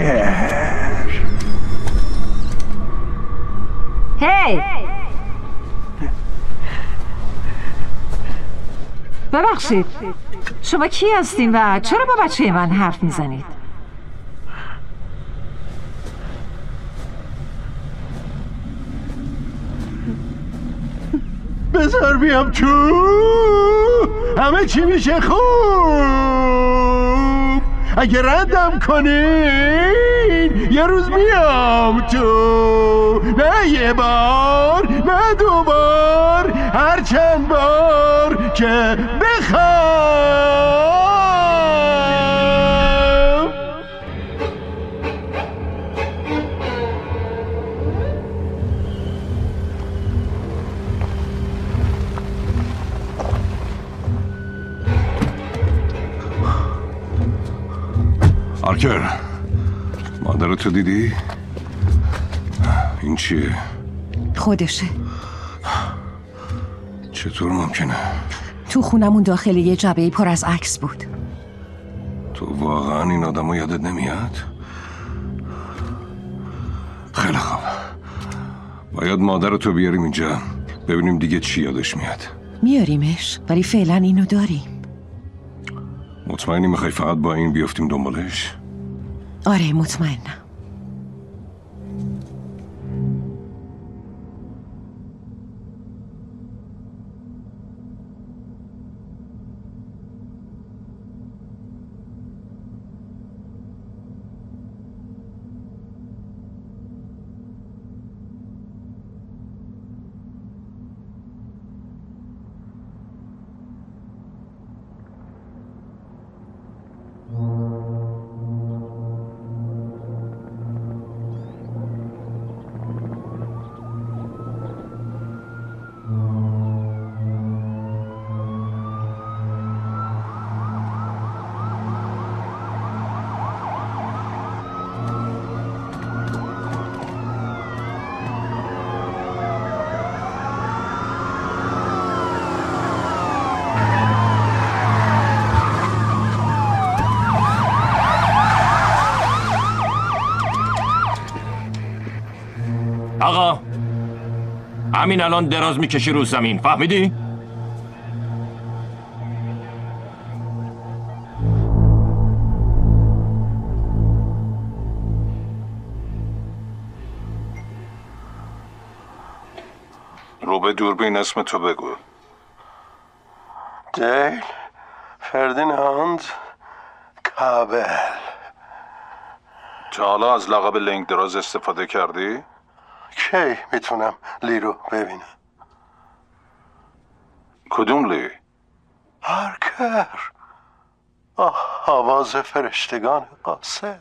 کرکر. هی ببخشید، شما کی هستین و چرا با بچه من حرف میزنید؟ بذار بیام تو، همه چی میشه خوب. اگه ردم کنین یه روز میام تو. نه یه بار، نه دو بار، هر چند بار که بخوام. آرکر، مادرتو دیدی؟ این چیه؟ خودشه. چطور ممکنه؟ تو خونمون داخل یه جعبه پر از عکس بود. تو واقعا این آدمو یادت نمیاد؟ خیلی خوب، باید مادرتو بیاریم اینجا ببینیم دیگه چی یادش میاد. میاریمش، ولی فعلا اینو داریم. مطمئنی میخوای فقط با این بیافتیم دنبالش؟ آره مطمئنم. همین الان دراز میکشی رو زمین، فهمیدی؟ رو به دوربین اسم تو بگو. دیل فردیناند کابل. تا حالا از لقب لنگ دراز استفاده کردی؟ کی میتونم لی رو ببینم؟ کدوم لی؟ هارکر، آواز فرشتگان قاصد.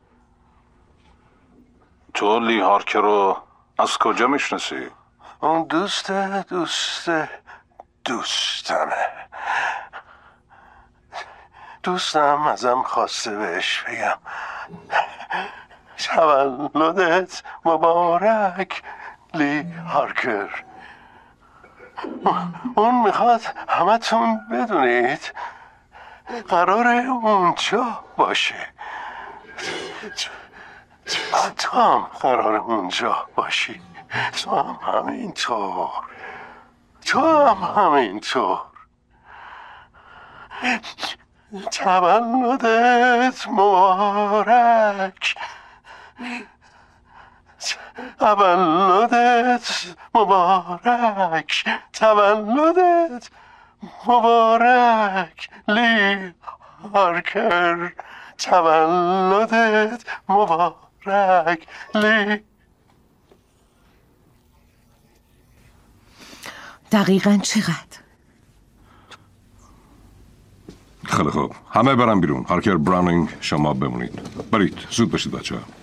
تو لی هارکر رو از کجا میشناسی؟ اون دوستمه. دوستم ازم خواسته بهش بگم تولدت مبارک لی هارکر. اون میخواد همتون بدونید قرار اونجا باشه. تو هم قرار اونجا باشی. تو هم همینطور. تولدت مبارک. تولدت مبارک لی هارکر. تولدت مبارک لی. دقیقاً چقدر؟ خیلی خوب، همه برن بیرون. هارکر، براونینگ، شما بمونید. برید، زود باشید بچه ها.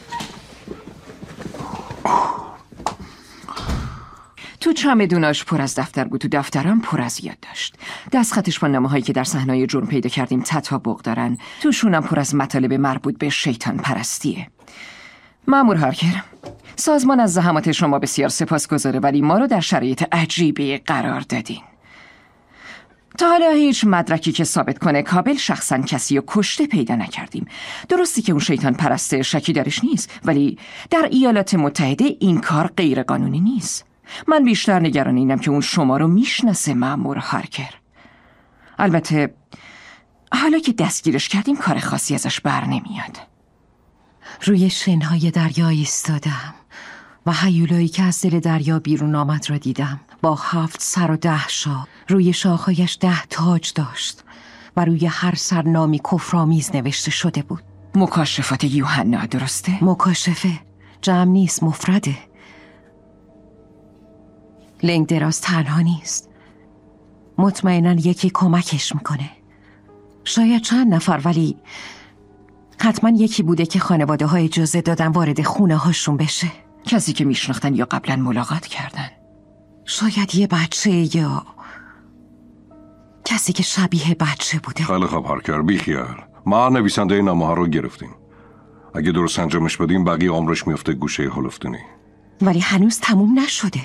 تو چمدوناش پر از دفتر بود، تو دفترم پر از یاد داشت. دستخطش با نامه‌هایی که در صحنه‌های جرم پیدا کردیم تطابق دارن. توشونم پر از مطالب مربوط به شیطان پرستیه. مأمور هارکر، سازمان از زحمات شما بسیار سپاسگزاره، ولی ما رو در شرایط عجیبی قرار دادین. تا حالا هیچ مدرکی که ثابت کنه کابل شخصا کسی رو کشته پیدا نکردیم. درستی که اون شیطان پرسته، شکی درش نیست، ولی در ایالات متحده این کار غیر قانونی نیست. من بیشتر نگران اینم که اون شما رو میشناسه مأمور هارکر. البته حالا که دستگیرش کردیم کار خاصی ازش بر نمیاد. روی شنهای دریا ایستادم و هیولایی که از دل دریا بیرون آمد را دیدم. با 7 سر و 10 شاخ. روی شاخهایش 10 تاج داشت و روی هر سر نامی کفرآمیز نوشته شده بود. مکاشفات یوحنا، درسته؟ مکاشفه جمع نیست، مفرده. لنگ دراز تنها نیست. مطمئناً یکی کمکش میکنه. شاید چند نفر، ولی حتما یکی بوده که خانواده های اجازه دادن وارد خونه هاشون بشه. کسی که میشناختن یا قبلا ملاقات کردن. شاید یه بچه یا کسی که شبیه بچه بوده. خیلی خوب هارکر، بیخیال. ما نویسنده نامه ها رو گرفتیم. اگه درست انجامش بدیم بقیه عمرش میفته گوشه هلفتونی. ولی هنوز تموم نشده.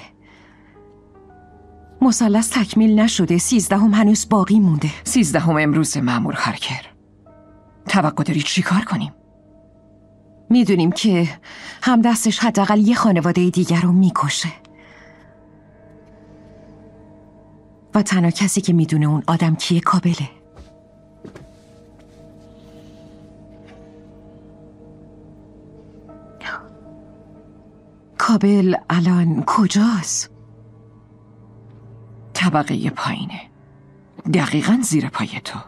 مثلث تکمیل نشده. 13 هنوز باقی مونده. 13 امروز مأمور هارکر. توقع داری چی کار کنیم؟ میدونیم که هم دستش حداقل یه خانواده دیگر رو میکشه و تنها کسی که میدونه اون آدم کیه کابله. کابل الان کجاست؟ طبقه پایینه، دقیقاً زیر پای تو.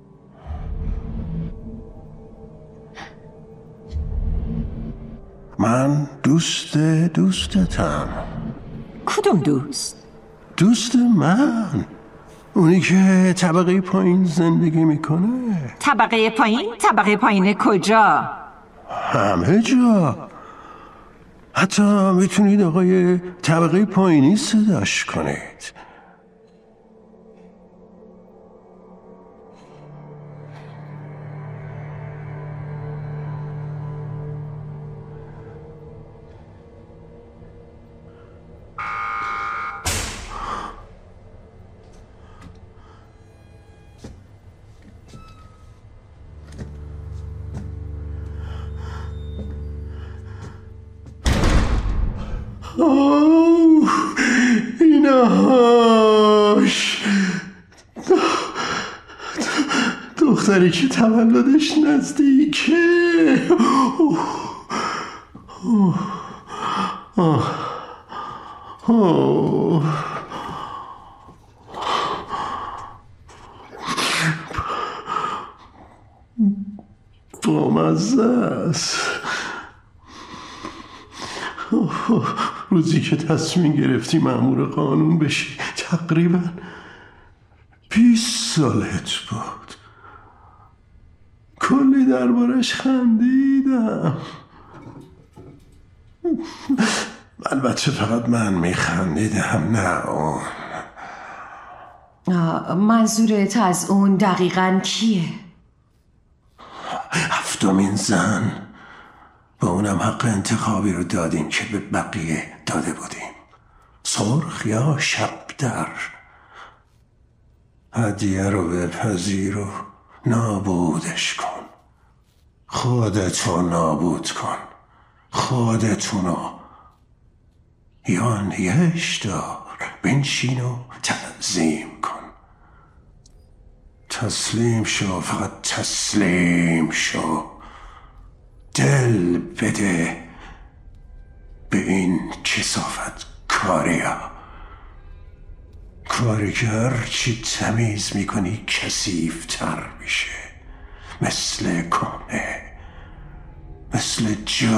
من دوستتم. کدوم دوست؟ دوست من، اونی که طبقه پایین زندگی میکنه. طبقه پایین؟ طبقه پایین کجا؟ همه جا. حتی میتونید آقای طبقه پایینی صداش کنید. دختری که تولدش نزدیکه. بامزه است. روزی که تصمیم گرفتی مأمور قانون بشی تقریبا 20 سالت بود. کلی دربارش خندیدم. البته فقط من میخندیدم، نه اون. منظورت از اون دقیقاً کیه؟ 7مین زن. با اونم حق انتخابی رو دادیم که به بقیه داده بودیم. سرخ یا شبدر. هدیه رو بپذیر و نابودش کن. خودتو نابود کن. خودتونو. یا نیش دار. بنشین و تعظیم کن. تسلیم شو، فقط تسلیم شو. دل بده به این کثافت کاریا. کاری که هرچی تمیز میکنی کثیفتر میشه. مثل کنه، مثل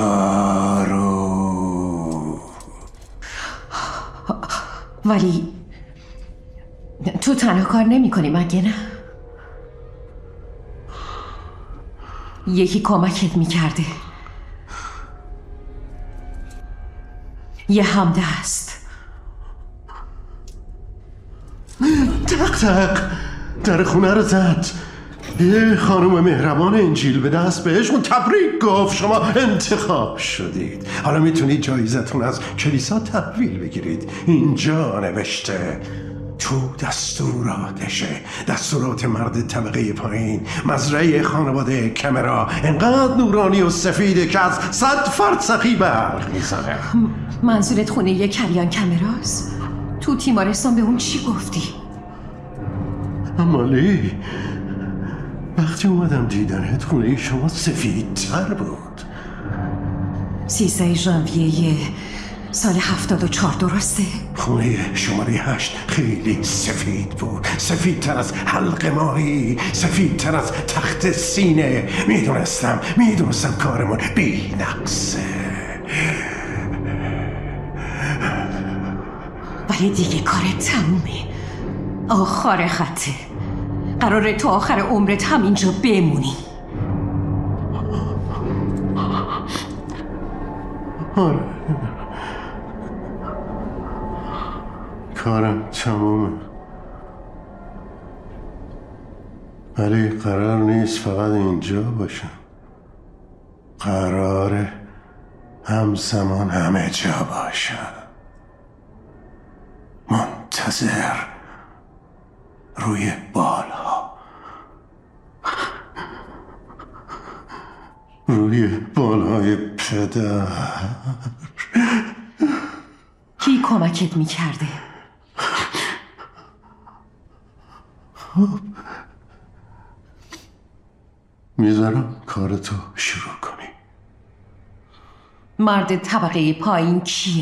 جارو. ولی تو تنها کار نمی کنی مگه نه؟ یکی کمکت میکرده. یه همدست. تق تق در خونه رو زد. یه خانم مهربان انجیل به دست بهشون تبریک گفت شما انتخاب شدید. حالا میتونید جایزتون از کلیسا تحویل بگیرید. اینجا نوشته تو دستوراتشه. دستورات مرد طبقه پایین. مزرعه خانواده کمرا انقدر نورانی و سفیده که از 100 فرسخی برق میزنه. منظورت خونه یه کریان کمراست؟ تو تیمارستان به اون چی گفتی؟ امالی وقتی اومدم دیدنت خونه شما سفیدتر بود. 13 ژانویه سال 74 درسته؟ خونه شماره 8 خیلی سفید بود. سفیدتر از حلق ماهی، سفیدتر از تخت سینه. میدونستم کارمون بی نقصه. ولی دیگه کارت تمومه. آخر خطه. قراره تو آخر عمرت همینجا بمونی. آره کارم تمومه. ولی قرار نیست فقط اینجا باشم. قراره همزمان همه جا باشم. منتظر روی بالها. روی بالهای پدر. کی کمکت میکرده؟ میذارم کارتو شروع کنی. مرد طبقه پایین کیه؟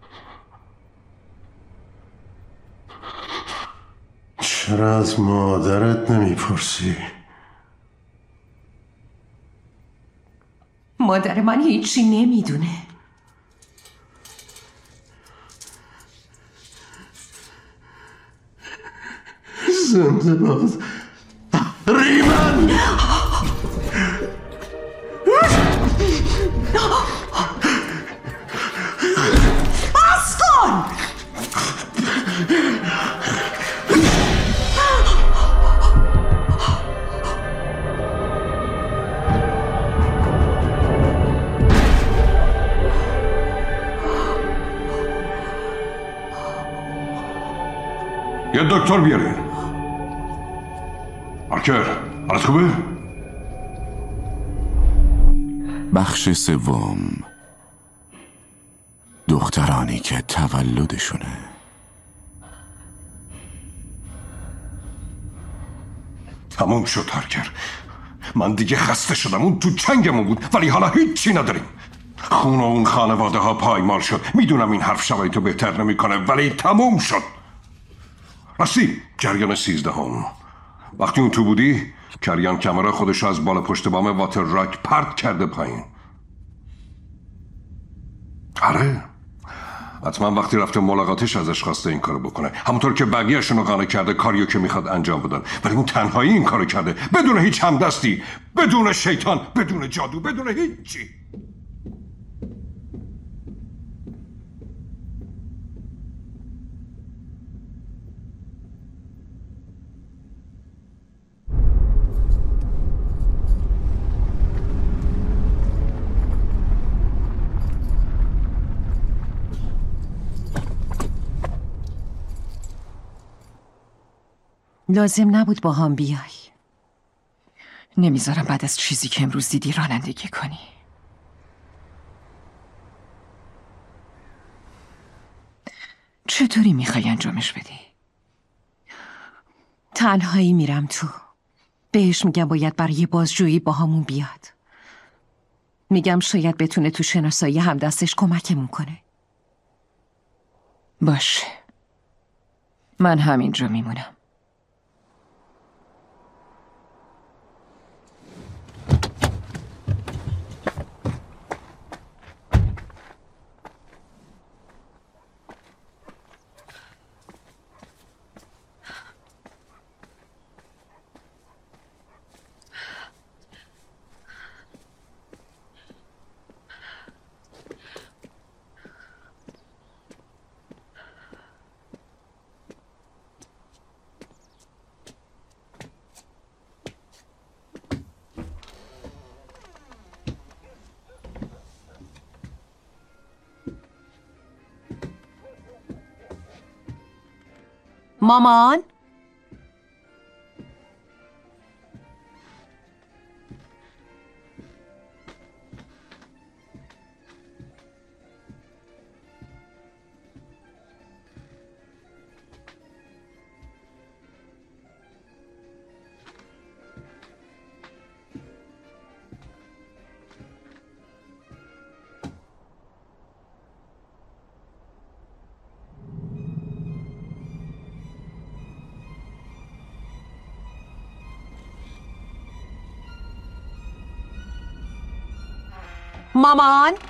چرا از مادرت نمیپرسی؟ مادر من هیچی نمیدونه. زنده باد ریمن. بس کن. یه دکتر بیارین. مارکر حالت خوبه؟ بخش سوم. دخترانی که تولدشونه. تموم شد هرگر. من دیگه خسته شدم. اون تو چنگمون بود ولی حالا هیچی نداریم. خون اون خانواده ها پایمال شد. میدونم این حرف شبای تو بهتر نمیکنه ولی تموم شد. راستی جریان 13 وقتی اون تو بودی کریان کامرا خودش از بالا پشت بام واتر راک پرت کرده پایین. آره حتما وقتی رفته ملاقاتش ازش خواسته این کارو بکنه، همونطور که بقیه‌شون رو قانع کرده کاریو که میخواد انجام بدن، ولی اون تنهایی این کارو کرده بدون هیچ همدستی، بدون شیطان، بدون جادو، بدون هیچی. لازم نبود با هم بیای. نمیذارم بعد از چیزی که امروز دیدی رانندگی کنی. چطوری میخوای انجامش بدی؟ تنهایی میرم تو. بهش میگم باید برای بازجویی با همون بیاد. میگم شاید بتونه تو شناسایی همدستش کمکمون کنه. باشه من همینجا میمونم. مامان مامان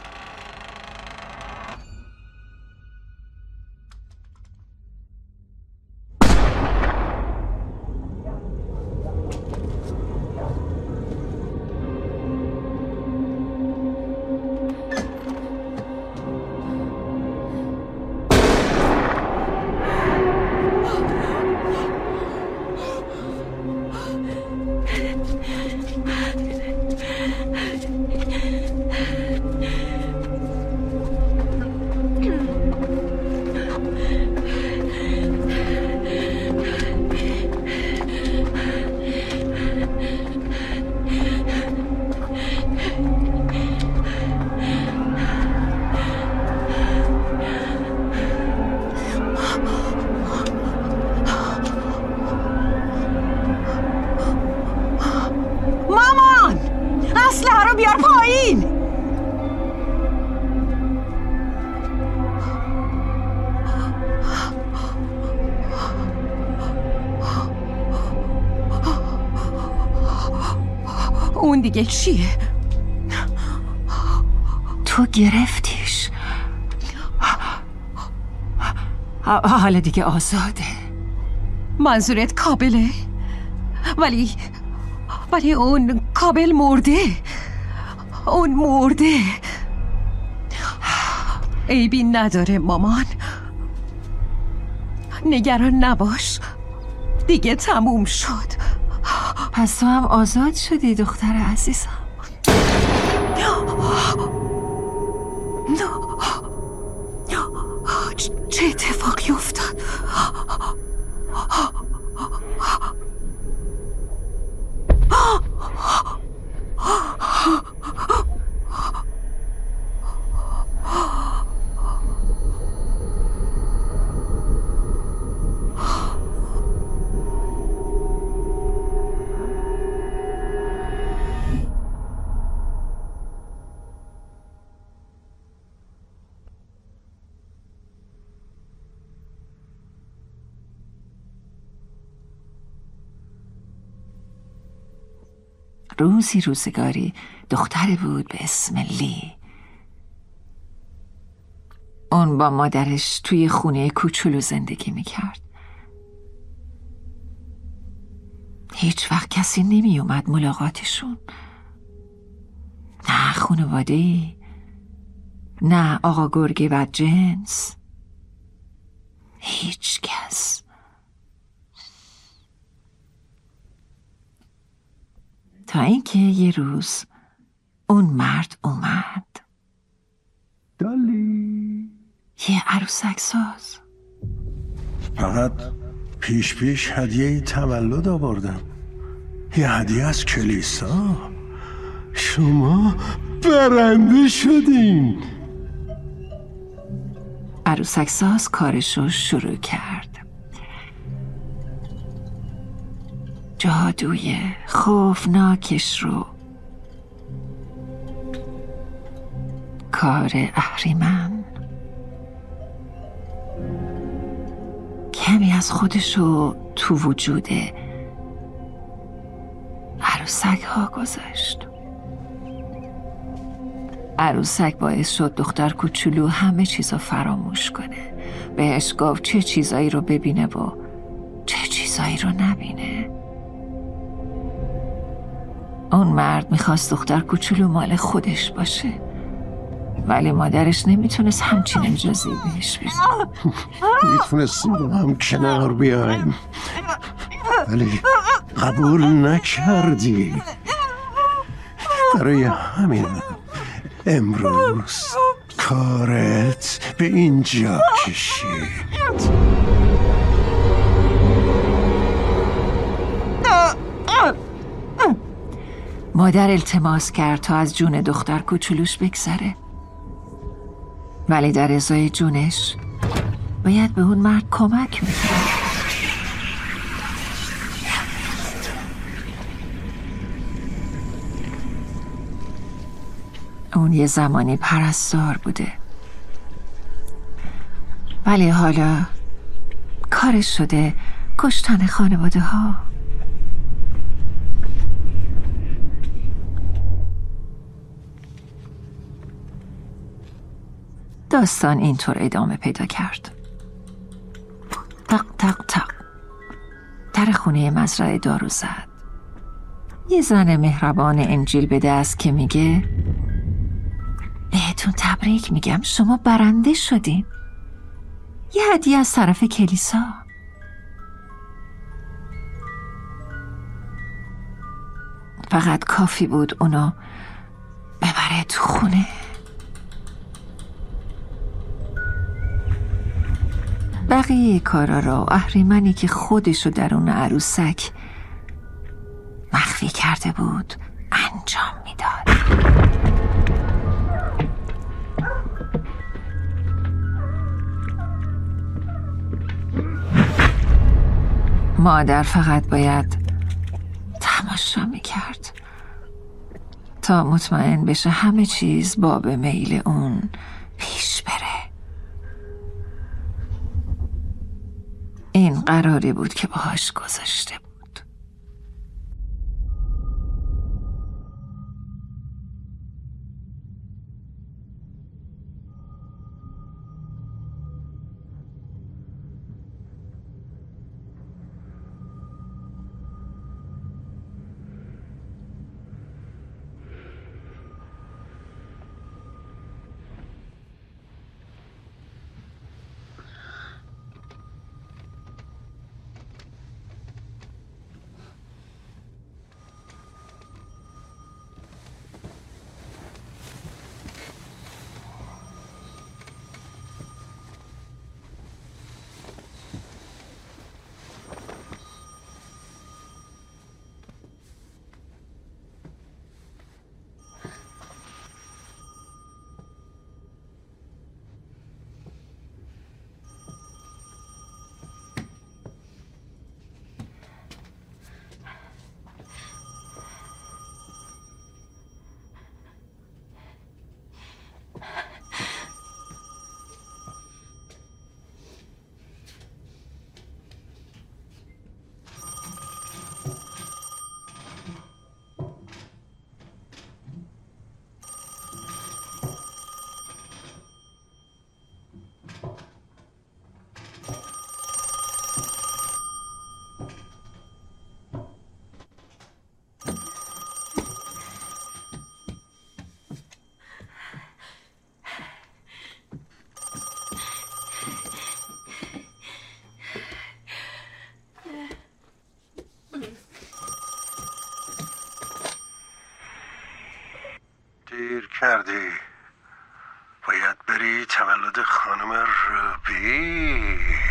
اون دیگه چیه؟ تو گرفتیش. حالا دیگه آزاده. منظورت کابله؟ ولی اون کابل مرده. اون مرده. عیبی نداره مامان. نگران نباش. دیگه تموم شد. پس تو هم آزاد شدی دختر عزیزم. چه اتفاقی افتاد؟ روزی روزگاری دختری بود به اسم لی. اون با مادرش توی خونه کوچولو زندگی میکرد. هیچ وقت کسی نمی اومد ملاقاتشون، نه خانواده‌ای، نه آقا گرگه بدجنس، هیچ کس. تا اینکه یه روز اون مرد اومد، دالی، یه عروسک ساز. فقط پیش هدیه تولد آوردم، یه هدیه از کلیسا. شما برنده شدین. عروسک ساز کارشو شروع کرد. جادوی خوفناکش رو، کار اهریمن، کمی از خودشو تو وجود عروسک ها گذاشت. عروسک باعث شد دختر کوچولو همه چیزو فراموش کنه. بهش گفت چه چیزایی رو ببینه و چه چیزایی رو نبینه. اون مرد میخواست دختر کوچولو مال خودش باشه، ولی مادرش نمیتونست همچین اجازه‌ای بهش بده. میتونستیم با هم کنار بیایم، ولی قبول نکردی. برای همین امروز کارت به اینجا کشید. مادر التماس کرد تا از جون دختر کوچولوش بگذره، ولی در ازای جونش باید به اون مرد کمک میکرد. اون یه زمانی پرستار بوده، ولی حالا کارش شده کشتن خانواده ها. داستان اینطور ادامه پیدا کرد. تق تق تق در خونه مزرعه دارو زد. یه زن مهربان انجیل به دست که میگه بهتون تبریک میگم، شما برنده شدین، یه هدیه از طرف کلیسا. فقط کافی بود اونو ببره تو خونه. بقیه کارا را اهریمنی که خودشو درون عروسک مخفی کرده بود انجام میداد. مادر فقط باید تماشا میکرد تا مطمئن بشه همه چیز باب میل اون پیش بره. این قراری بود که باهاش گذاشته بود. کردی؟ باید بری تولد خانم روبی.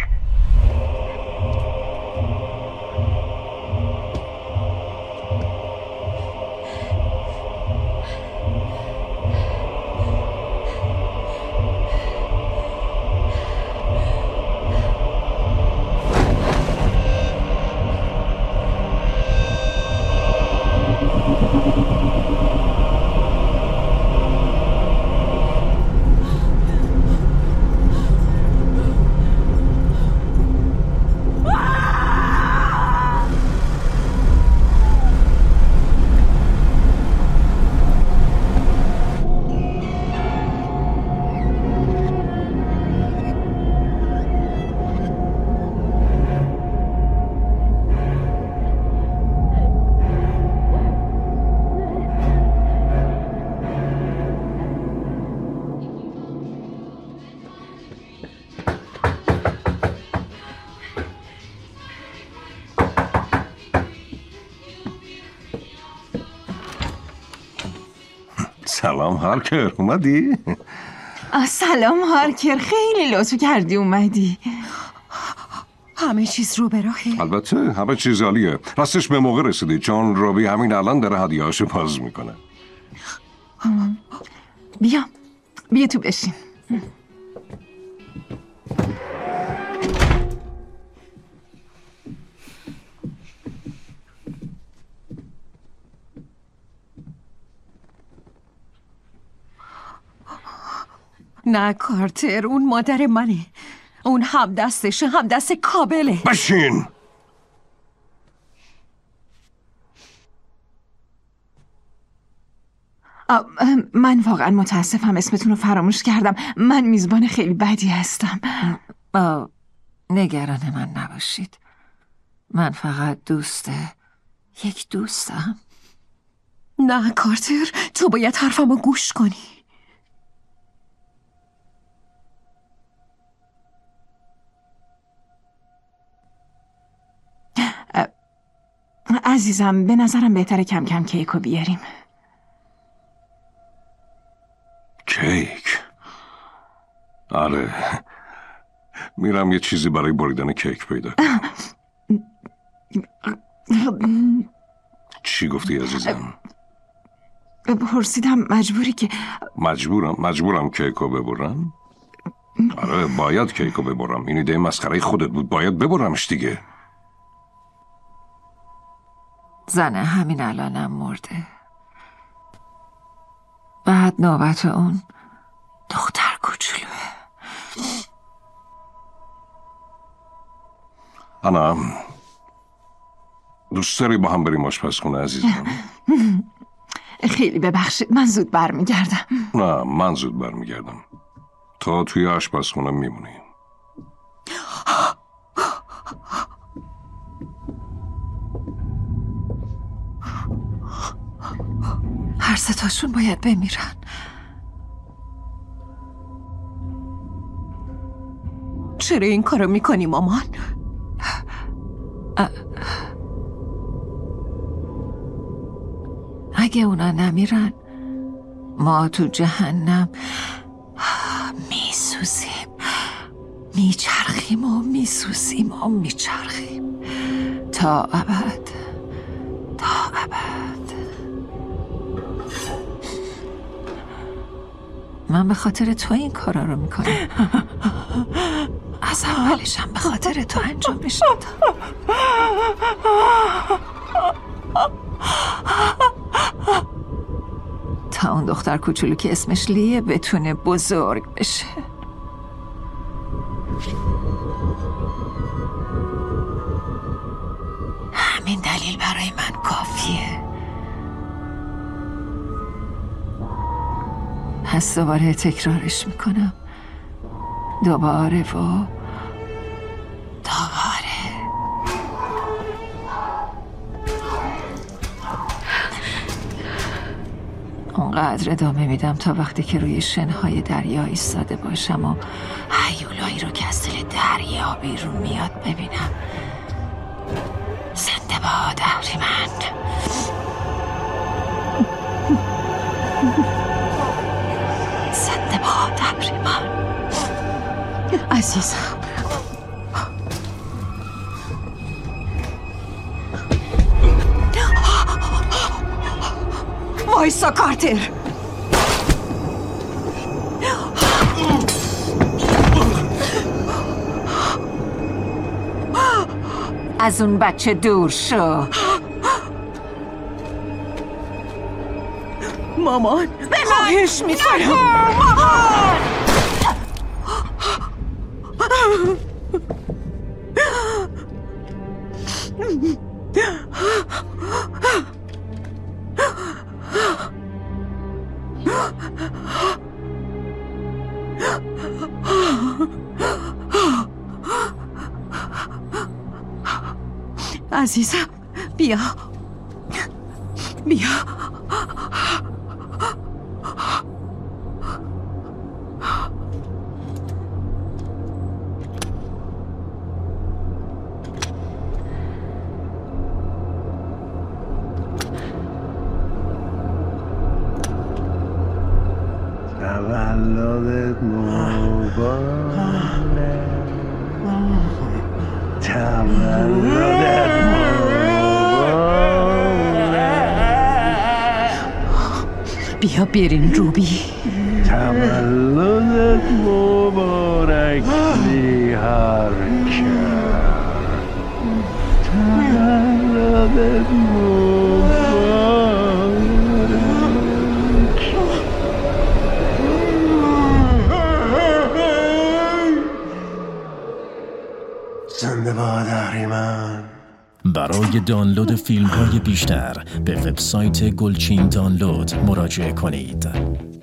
سلام هارکر، اومدی؟ سلام هارکر، خیلی لطف کردی اومدی. همه چیز رو به راهه؟ البته همه چیز عالیه. راستش به موقع رسیدی چون روبی همین الان داره هدیه‌هاشو باز میکنه. بیا تو بشین. نه کارتر، اون مادر منه. اون همدستشه، همدست کابله. بشین. من واقعا متاسفم اسمتون رو فراموش کردم. من میزبان خیلی بدی هستم. نگران من نباشید. من فقط یک دوستم. نه کارتر، تو باید حرفمو گوش کنی. عزیزم به نظرم بهتره کم کم کیکو بیاریم. کیک؟ آره، میرم یه چیزی برای بریدن کیک پیدا کنم. چی گفتی عزیزم؟ پرسیدم مجبوری که مجبورم کیکو ببرم؟ آره باید کیکو ببرم. این ایده مسخره خودت بود، باید ببرمش دیگه. زنه همین الانم مرده. بعد نوبت اون دختر کوچولوه. انا دوست داری با هم بریم آشپزخونه عزیزم؟ خیلی ببخشید، من زود برمیگردم. نه من زود برمیگردم. تا توی آشپزخونه میمونی. هر ستاشون باید بمیرن. چرا این کارو میکنی مامان؟ اگه اونا نمیرن ما تو جهنم میسوزیم، میچرخیم و میسوزیم و میچرخیم تا ابد، تا ابد. من به خاطر تو این کارا رو میکنم. از اولشم به خاطر تو انجام میشد. تا اون دختر کوچولو که اسمش لیه بتونه بزرگ بشه. همین دلیل برای من کافیه. پس دوباره تکرارش میکنم، دوباره و دوباره. اونقدر ادامه میدم تا وقتی که روی شنهای دریا ایستاده باشم و هیولایی رو که از دل دریا بیرون میاد ببینم. زنده باد اهریمن. عزیزم. وایسا کارتر. از اون بچه دور شو. مامان خواهش میکنم. مامان عزیزم بیا بیا. تولدت مبارک. تولدت بیا بریم روبی. تولدت مبارک هر کرد. تولدت مبارک. زنده باد اهریمن. برای دانلود فیلم‌های بیشتر به وبسایت گلچین دانلود مراجعه کنید.